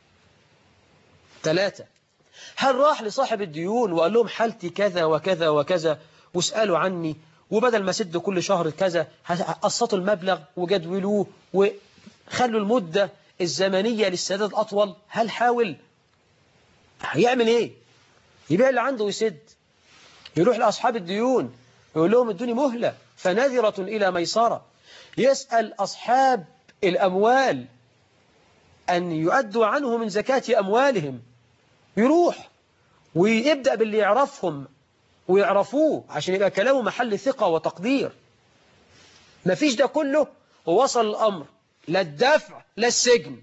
[SPEAKER 2] 3، هل راح لصاحب الديون وقال لهم حالتي كذا وكذا وكذا واسألوا عني، وبدل ما سد كل شهر كذا قسطوا المبلغ وجدولوه وخلوا المدة الزمنية للسداد أطول؟ هل حاول؟ هيعمل إيه؟ يبيع اللي عنده ويسد، يروح لأصحاب الديون يقول لهم ادوني مهلة فنذرة إلى ميسرة، يسأل أصحاب الأموال أن يؤدوا عنه من زكاة أموالهم، يروح ويبدأ باللي يعرفهم ويعرفوه عشان يبقى كلامه محل ثقة وتقدير. مفيش ده كله ووصل الأمر لا الدفع لا السجن.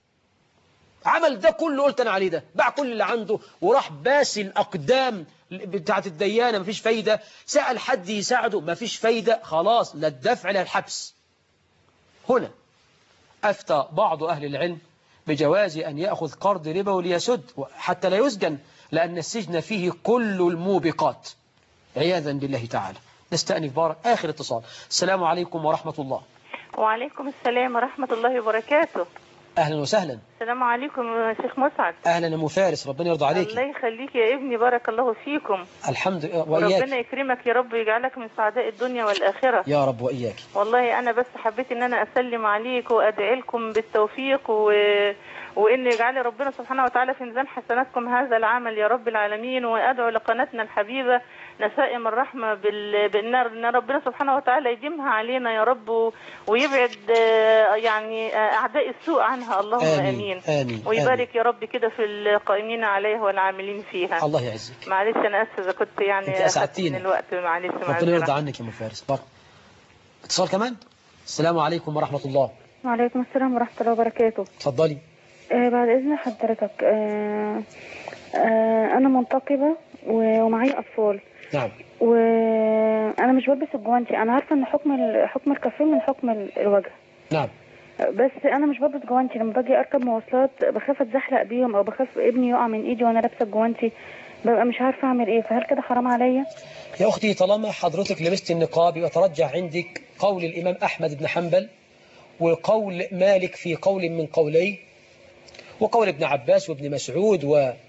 [SPEAKER 2] عمل ده كله قلت أنا عليه، ده باع كل اللي عنده وراح باسي الأقدام بتاعت الديانة، مفيش فايدة، سأل حد يساعده مفيش فايدة، خلاص لا الدفع لا الحبس. هنا أفتى بعض أهل العلم بجواز أن يأخذ قرض ربوي ليسد حتى لا يسجن، لأن السجن فيه كل الموبقات عياذا بالله تعالى. نستأنف بارك. آخر اتصال. السلام عليكم ورحمة الله.
[SPEAKER 10] وعليكم السلام ورحمة الله وبركاته.
[SPEAKER 2] أهلا وسهلا.
[SPEAKER 10] السلام عليكم يا شيخ مسعد.
[SPEAKER 2] أهلا يا أم فارس، ربنا يرضى عليك.
[SPEAKER 10] الله يخليك يا ابني، بارك الله فيكم.
[SPEAKER 2] الحمد لله وإياك.
[SPEAKER 10] ربنا يكرمك يا رب ويجعلك من سعداء الدنيا والآخرة
[SPEAKER 2] يا رب وإياك.
[SPEAKER 10] والله أنا بس حبيت إن أنا أسلم عليك وأدعي لكم بالتوفيق وإن يجعل ربنا سبحانه وتعالى في ميزان حسناتكم هذا العمل يا رب العالمين. وأدعو لقناتنا الحبيبة نسائم الرحمة بالنار إن ربنا سبحانه وتعالى يديمها علينا يا رب ويبعد يعني أعداء السوء عنها، اللهم آمين.
[SPEAKER 2] آمين.
[SPEAKER 10] ويبارك
[SPEAKER 2] آمين.
[SPEAKER 10] يا رب كده في القائمين عليها والعاملين فيها.
[SPEAKER 2] الله يعزك.
[SPEAKER 10] معلش أنا آسفة إذا كنت يعني أخذت من الوقت، معلش.
[SPEAKER 2] ربنا يرضى عنك يا أم فارس. بارك. اتصال كمان. السلام عليكم ورحمة الله.
[SPEAKER 7] وعليكم السلام ورحمة الله وبركاته.
[SPEAKER 2] اتفضلي.
[SPEAKER 7] بعد إذن حضرتك، أنا منتقبة ومعايا أطفال.
[SPEAKER 2] نعم.
[SPEAKER 7] وأنا مش بلبس الجوانتي. أنا عارفة إن حكم الكفين من حكم الوجه.
[SPEAKER 2] نعم.
[SPEAKER 7] بس أنا مش بلبس جوانتي. لما باجي أركب مواصلات بخاف أتزحلق بيهم أو بخاف ابني يقع من إيدي وأنا لابسة الجوانتي، ببقى مش عارفة أعمل إيه. فهل كده حرام عليا؟
[SPEAKER 2] يا أختي طالما حضرتك لبست النقاب يترجح عندك قول الإمام أحمد بن حنبل وقول مالك في قول من قوليه وقول ابن عباس وابن مسعود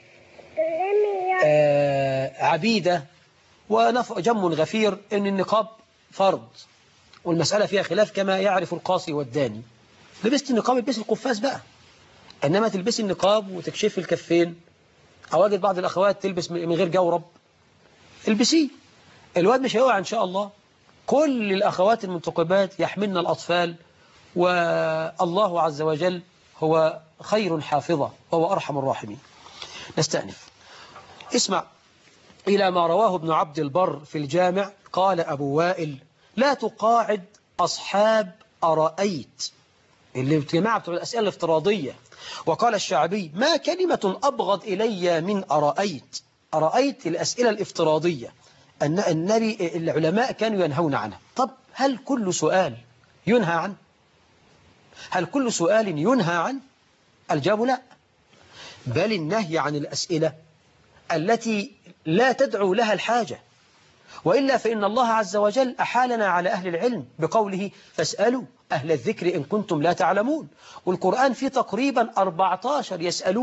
[SPEAKER 2] وعبيدة وجم غفير إن النقاب فرض، والمسألة فيها خلاف كما يعرف القاصي والداني. لبست النقاب البس القفاز بقى، إنما تلبسي النقاب وتكشف الكفين أو أجد بعض الأخوات تلبس من غير جورب، البسيه. الواد مش هيقع إن شاء الله. كل الأخوات المنتقبات يحملن الأطفال، والله عز وجل هو خير حافظة وهو أرحم الراحمين. نستأنف. اسمع إلى ما رواه ابن عبد البر في الجامع. قال أبو وائل: لا تقاعد أصحاب أرأيت، اللي جماعة بتوع الأسئلة الافتراضية. وقال الشعبي: ما كلمة أبغض إلي من أرأيت. أرأيت الأسئلة الافتراضية، أن النبي العلماء كانوا ينهون عنها. طب هل كل سؤال ينهى عنه؟ هل كل سؤال ينهى عنه؟ الجواب لا، بل النهي عن الأسئلة التي لا تدعو لها الحاجة، وإلا فإن الله عز وجل أحالنا على أهل العلم بقوله: فاسألوا أهل الذكر إن كنتم لا تعلمون. والقرآن فيه تقريبا 14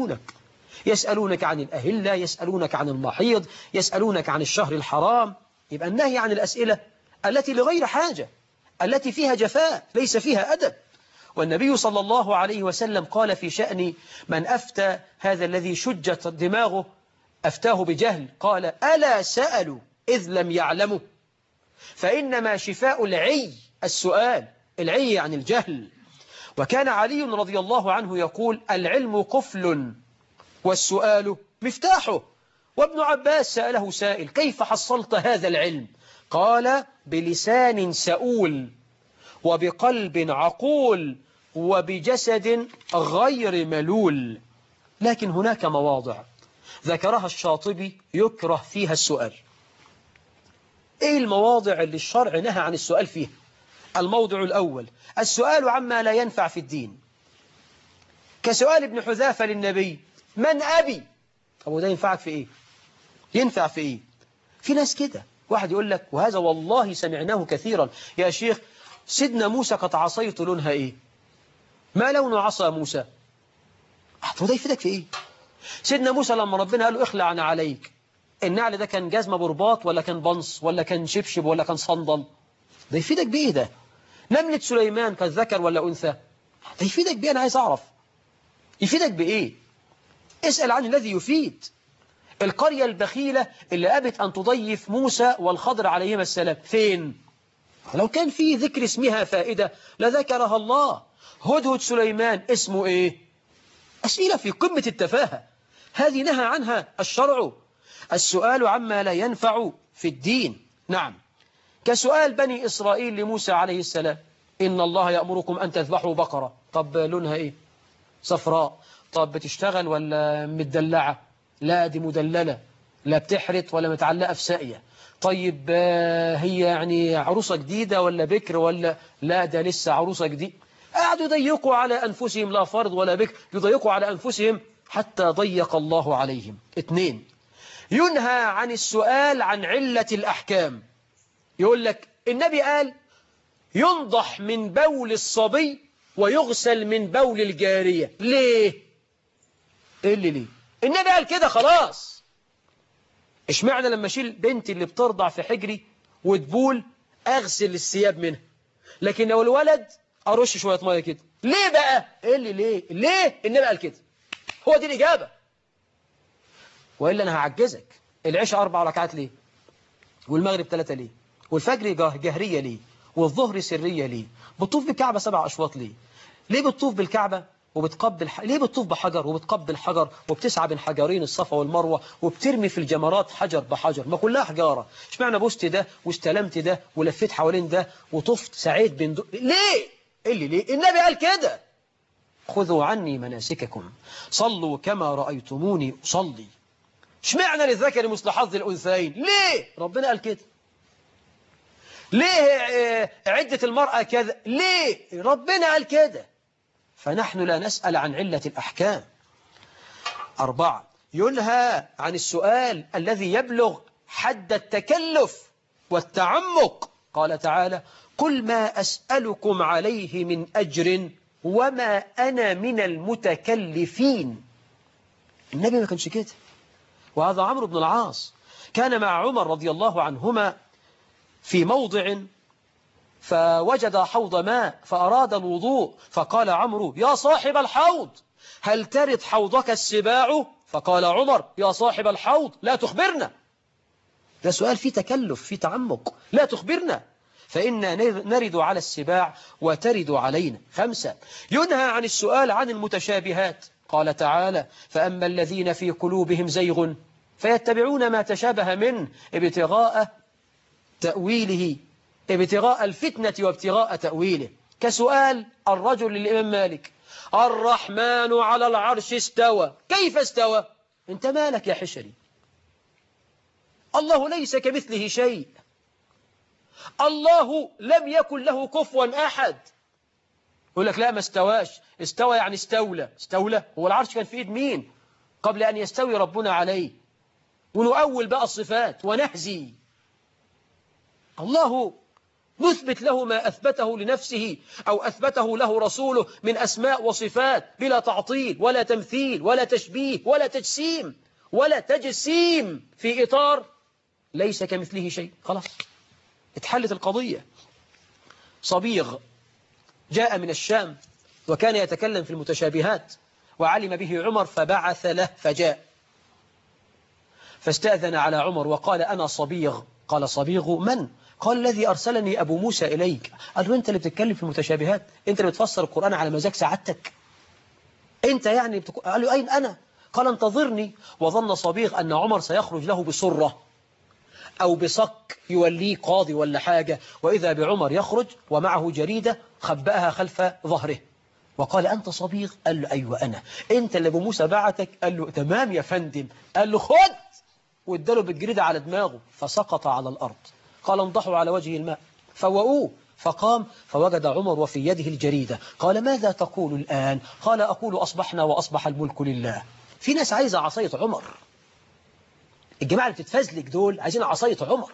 [SPEAKER 2] يسألونك عن الأهلة، يسألونك عن المحيض، يسألونك عن الشهر الحرام. يبقى النهي عن الأسئلة التي لغير حاجة، التي فيها جفاء ليس فيها أدب. والنبي صلى الله عليه وسلم قال في شأن من أفتى هذا الذي شجت دماغه أفتاه بجهل، قال: ألا سألوا إذ لم يعلموا، فإنما شفاء العي السؤال. العي عن الجهل. وكان علي رضي الله عنه يقول: العلم قفل والسؤال مفتاحه. وابن عباس سأله سائل: كيف حصلت هذا العلم؟ قال: بلسان سؤول وبقلب عقول وبجسد غير ملول. لكن هناك مواضع ذكرها الشاطبي يكره فيها السؤال. ايه المواضع اللي الشرع نهى عن السؤال فيها؟ الموضع الأول: السؤال عما لا ينفع في الدين، كسؤال ابن حذافة للنبي: من أبي؟ طب وده ينفعك في ايه؟ ينفع في ايه؟ في ناس كده، واحد يقول لك، وهذا والله سمعناه كثيرا: يا شيخ سيدنا موسى قد عصيت، لونها ايه؟ ما لون عصا موسى؟ وده يفيدك في ايه؟ سيدنا موسى لما ربنا قال له اخلع عن عليك، النعل ده كان جزمة برباط ولا كان بنص ولا كان شبشب ولا كان صندل؟ ده يفيدك بإيه ده؟ نملة سليمان كان ذكر ولا أنثى؟ ده يفيدك بإيه؟ أنا عايز أعرف يفيدك بإيه؟ اسأل عن الذي يفيد. القرية البخيلة اللي أبت أن تضيف موسى والخضر عليهما السلام فين؟ لو كان في ذكر اسمها فائدة لذكرها الله. هدهد سليمان اسمه إيه؟ أسئلة في قمة التفاهة، هذه نهى عنها الشرع. السؤال عما لا ينفع في الدين. نعم، كسؤال بني إسرائيل لموسى عليه السلام: إن الله يأمركم أن تذبحوا بقرة. طب لونها إيه؟ صفراء. طب بتشتغل ولا مدلعة؟ لا دي مدللة، لا بتحرت ولا متعلقة في ساقية. طيب هي يعني عروسة جديدة ولا بكر ولا لا ده لسه عروسة جديدة؟ قعدوا يضيقوا على أنفسهم، لا فرض ولا بكر، يضيقوا على أنفسهم حتى ضيق الله عليهم. 2: ينهى عن السؤال عن علة الأحكام. يقول لك النبي قال: ينضح من بول الصبي ويغسل من بول الجارية. ليه؟ إيه اللي ليه؟ النبي قال كده خلاص. اشمعنى لما اشيل بنتي اللي بترضع في حجري وتبول أغسل الثياب منها، لكن لو الولد أرش شوية مية كده؟ ليه بقى؟ إيه اللي ليه؟ ليه النبي قال كده؟ هو دي الإجابة. وإلا أنا هعجزك. العشاء 4 ركعات ليه؟ والمغرب 3 ليه؟ والفجر جهرية ليه؟ والظهر سرية ليه؟ بتطوف بالكعبة 7 أشواط ليه؟ ليه بتطوف بالكعبة وبتقبل ليه بتطوف بحجر وبتقبل حجر وبتسعى بين حجرين الصفا والمروة وبترمي في الجمرات حجر بحجر؟ ما كلها حجارة. اشمعنى بوست ده واستلمت ده ولفيت حوالين ده وطفت سعيد بين ليه؟ اللي ليه؟ النبي قال كده: خذوا عني مناسككم صلوا كما رأيتموني أصلي. اشمعنى للذكر مثل حظ الأنثيين؟ ليه؟ ربنا قال كده. ليه عدة المرأة كذا؟ ليه؟ ربنا قال كده. فنحن لا نسأل عن علة الأحكام. 4: ينهى عن السؤال الذي يبلغ حد التكلف والتعمق. قال تعالى: قل ما أسألكم عليه من أجر وما أنا من المتكلفين. النبي ما كانش كده. وهذا عمرو بن العاص كان مع عمر رضي الله عنهما في موضع فوجد حوض ماء فأراد الوضوء، فقال عمرو: يا صاحب الحوض هل ترد حوضك السباع؟ فقال عمر: يا صاحب الحوض لا تخبرنا. ده سؤال فيه تكلف فيه تعمق. لا تخبرنا فإنا نرد على السباع وترد علينا. 5: ينهى عن السؤال عن المتشابهات. قال تعالى فأما الذين في قلوبهم زيغ فيتبعون ما تشابه منه ابتغاء تأويله، ابتغاء الفتنة وابتغاء تأويله. كسؤال الرجل للإمام مالك الرحمن على العرش استوى، كيف استوى؟ انت مالك يا حشري؟ الله ليس كمثله شيء، الله لم يكن له كفوا أحد. يقول لك لا ما استواش، استوى يعني استولى. استولى هو العرش كان في ايد مين قبل أن يستوي ربنا عليه؟ ونؤول بقى الصفات ونهزي الله، نثبت له ما أثبته لنفسه أو أثبته له رسوله من أسماء وصفات بلا تعطيل ولا تمثيل ولا تشبيه ولا تجسيم ولا تجسيم في إطار ليس كمثله شيء. خلاص اتحلت القضية. صبيغ جاء من الشام وكان يتكلم في المتشابهات وعلم به عمر فبعث له فجاء فاستأذن على عمر وقال أنا صبيغ. قال صبيغ من؟ قال الذي أرسلني أبو موسى إليك. قال له أنت اللي بتتكلم في المتشابهات، أنت اللي بتفسر القرآن على مزاج سعادتك أنت يعني قال له أين أنا؟ قال انتظرني. وظن صبيغ أن عمر سيخرج له بسرة أو بصك يوليه قاضي ولا حاجة، وإذا بعمر يخرج ومعه جريدة خبأها خلف ظهره وقال أنت صبيغ؟ قال له أيوة أنا. أنت اللي أبو موسى بعتك؟ قال له تمام يا فندم. قال له خد، واداله بالجريدة على دماغه فسقط على الأرض. قال انضحوا على وجه الماء فوؤوه، فقام فوجد عمر وفي يده الجريدة. قال ماذا تقول الآن؟ قال أقول أصبحنا وأصبح الملك لله. في ناس عايزة عصاية عمر، الجماعة اللي بتتفزلك دول عايزين عصاية عمر.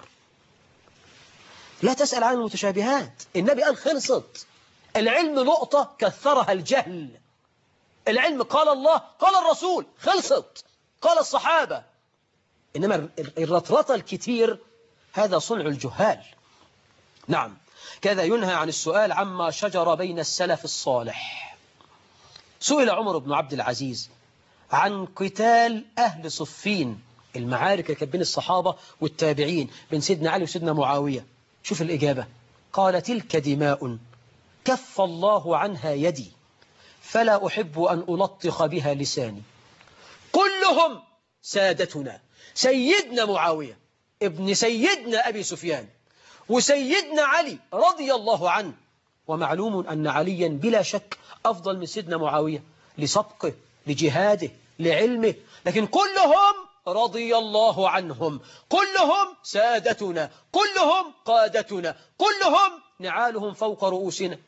[SPEAKER 2] لا تسأل عن المتشابهات، النبي قال خلصت. العلم نقطة كثرها الجهل. العلم قال الله قال الرسول خلصت، قال الصحابة. إنما الرطرطة الكتير هذا صنع الجهال. نعم. كذا ينهى عن السؤال عما شجر بين السلف الصالح. سئل عمر بن عبد العزيز عن قتال أهل صفين، المعارك اللي كانت بين الصحابة والتابعين بين سيدنا علي وسيدنا معاوية. شوف الإجابة، قال تلك دماء كف الله عنها يدي فلا أحب أن ألطخ بها لساني. كلهم سادتنا، سيدنا معاوية ابن سيدنا أبي سفيان وسيدنا علي رضي الله عنه، ومعلوم أن عليا بلا شك أفضل من سيدنا معاوية لسبقه لجهاده لعلمه، لكن كلهم رضي الله عنهم، كلهم سادتنا، كلهم قادتنا، كلهم نعالهم فوق رؤوسنا.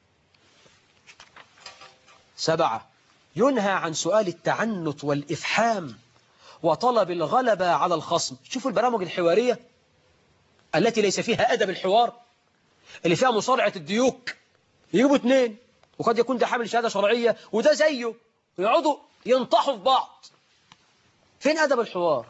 [SPEAKER 2] 7. ينهى عن سؤال التعنت والإفحام وطلب الغلبة على الخصم. شوفوا البرامج الحوارية التي ليس فيها أدب الحوار، اللي فيها مصارعة الديوك، يجيبوا 2 وقد يكون ده حامل شهادة شرعية وده زيه ويقعدوا ينطحوا في بعض. فين أدب الحوار؟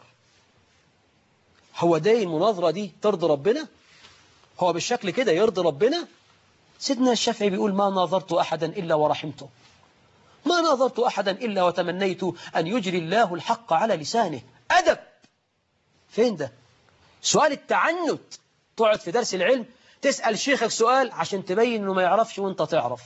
[SPEAKER 2] هو ده المناظرة دي ترضي ربنا؟ هو بالشكل كده يرضي ربنا؟ سيدنا الشافعي بيقول ما ناظرت أحدا إلا ورحمته، ما ناظرت أحدا إلا وتمنيت أن يجري الله الحق على لسانه. أدب فين ده؟ سؤال التعنت، تقعد في درس العلم تسأل شيخك سؤال عشان تبين أنه ما يعرفش وانت تعرف،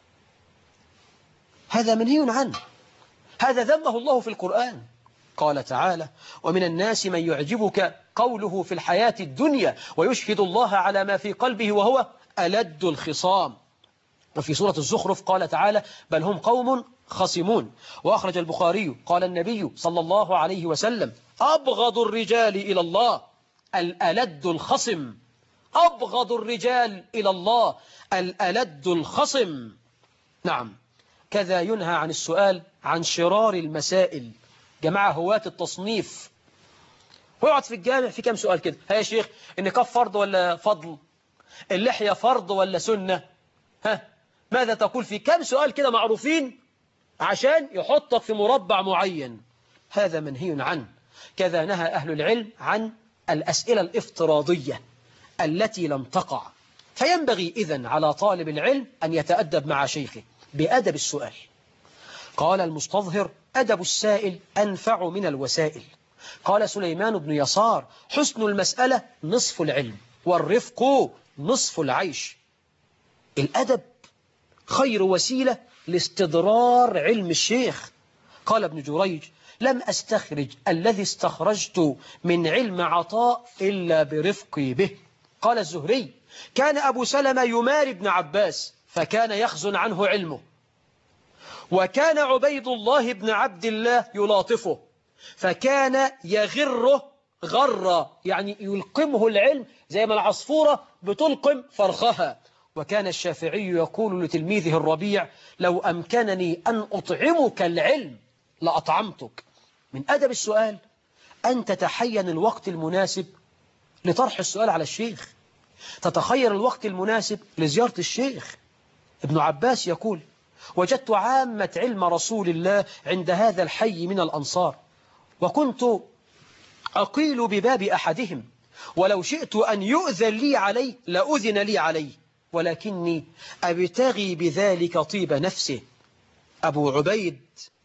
[SPEAKER 2] هذا منهي عنه، هذا ذمه الله في القرآن. قال تعالى ومن الناس من يعجبك قوله في الحياة الدنيا ويشهد الله على ما في قلبه وهو ألد الخصام. وفي سورة الزخرف قال تعالى بل هم قوم خصمون. وأخرج البخاري قال النبي صلى الله عليه وسلم أبغض الرجال إلى الله الألد الخصم، أبغض الرجال إلى الله الألد الخصم. نعم. كذا ينهى عن السؤال عن شرار المسائل. جماعة هواة التصنيف ويقعد في الجامع في كم سؤال كده، ها يا شيخ النقاب فرض ولا فضل؟ اللحية فرض ولا سنة؟ ها ماذا تقول؟ في كم سؤال كده معروفين عشان يحطك في مربع معين، هذا منهي عنه. كذا نهى أهل العلم عن الأسئلة الافتراضية التي لم تقع، فينبغي إذن على طالب العلم أن يتأدب مع شيخه بأدب السؤال. قال المستظهر أدب السائل أنفع من الوسائل. قال سليمان بن يسار حسن المسألة نصف العلم والرفق نصف العيش. الأدب خير وسيلة لاستدرار علم الشيخ قال ابن جريج لم أستخرج الذي استخرجت من علم عطاء إلا برفقي به. قال الزهري كان أبو سلمة يماري ابن عباس فكان يخزن عنه علمه، وكان عبيد الله بن عبد الله يلاطفه فكان يغره غرة، يعني يلقمه العلم زي ما العصفورة بتلقم فرخها. وكان الشافعي يقول لتلميذه الربيع لو أمكنني أن أطعمك العلم لأطعمتك. من أدب السؤال أن تتحين الوقت المناسب لطرح السؤال على الشيخ، تتخير الوقت المناسب لزيارة الشيخ. ابن عباس يقول وجدت عامة علم رسول الله عند هذا الحي من الأنصار، وكنت أقيل بباب أحدهم ولو شئت أن يؤذن لي عليه لأذن لي عليه، ولكني أبتغي بذلك طيب نفسه. أبو عبيد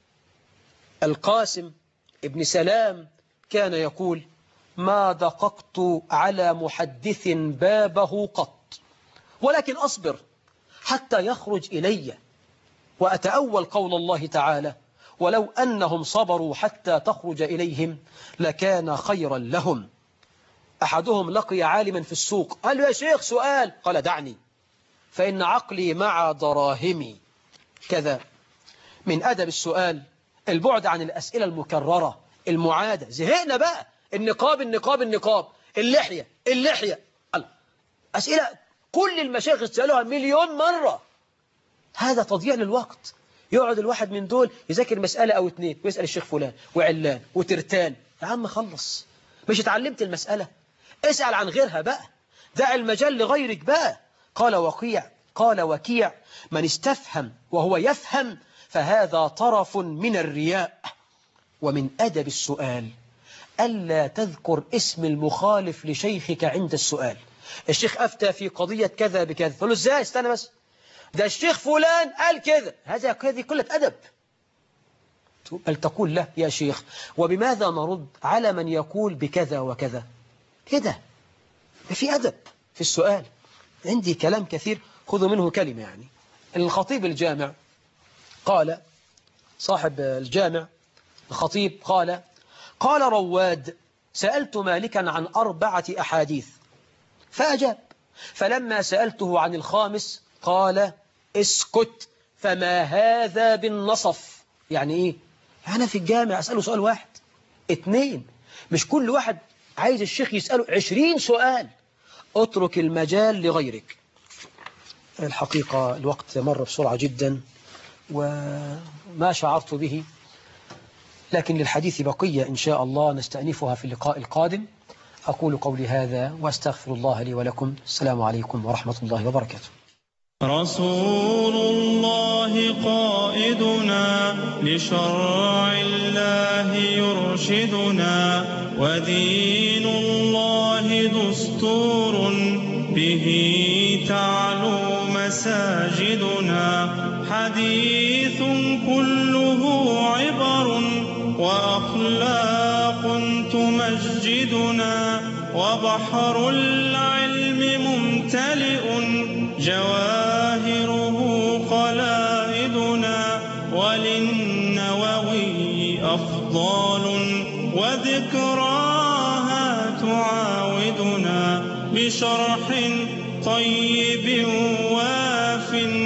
[SPEAKER 2] القاسم ابن سلام كان يقول ما دققت على محدث بابه قط، ولكن أصبر حتى يخرج إلي وأتأول قول الله تعالى ولو أنهم صبروا حتى تخرج إليهم لكان خيرا لهم. أحدهم لقي عالما في السوق قال له يا شيخ سؤال، قال دعني فإن عقلي مع دراهمي. كذا من أدب السؤال البعد عن الأسئلة المكررة المعادة. زهقنا بقى النقاب النقاب النقاب، اللحية اللحية، أسئلة كل المشايخ سألوها مليون مرة. هذا تضييع للوقت. يقعد الواحد من دول يذاكر مسألة أو اتنين ويسأل الشيخ فلان وعلان وترتان. يا عم خلص، مش اتعلمت المسألة؟ اسأل عن غيرها بقى، دع المجال لغيرك بقى. قال وكيع من استفهم وهو يفهم فهذا طرف من الرياء. ومن أدب السؤال ألا تذكر اسم المخالف لشيخك عند السؤال. الشيخ أفتى في قضية كذا بكذا، تقول له ازاي؟ استنى بس، ده الشيخ فلان قال كذا. هذه قلة أدب. بل تقول له يا شيخ وبماذا نرد على من يقول بكذا وكذا؟ كده في أدب في السؤال. عندي كلام كثير خذوا منه كلمة. يعني الخطيب الجامع قال، صاحب الجامع الخطيب قال رواد سألت مالكا عن 4 أحاديث فأجاب، فلما سألته عن الخامس قال اسكت فما هذا بالنصف. يعني إيه؟ أنا في الجامع أسأله سؤال واحد 2، مش كل واحد عايز الشيخ يسأله 20 سؤال. اترك المجال لغيرك. الحقيقة الوقت مر بسرعة جدا وما شعرت به، لكن للحديث بقية إن شاء الله نستأنفها في اللقاء القادم. أقول قولي هذا وأستغفر الله لي ولكم. السلام عليكم ورحمة الله وبركاته.
[SPEAKER 11] رسول الله قائدنا لشرع الله يرشدنا، ودين الله دستور به تعلو مساجدنا، حديث كله عبر وأخلاق تمجدنا، وبحر العلم ممتلئ جواهره خلائدنا، وللنووي أفضال وذكراها تعاودنا، بشرح طيب واف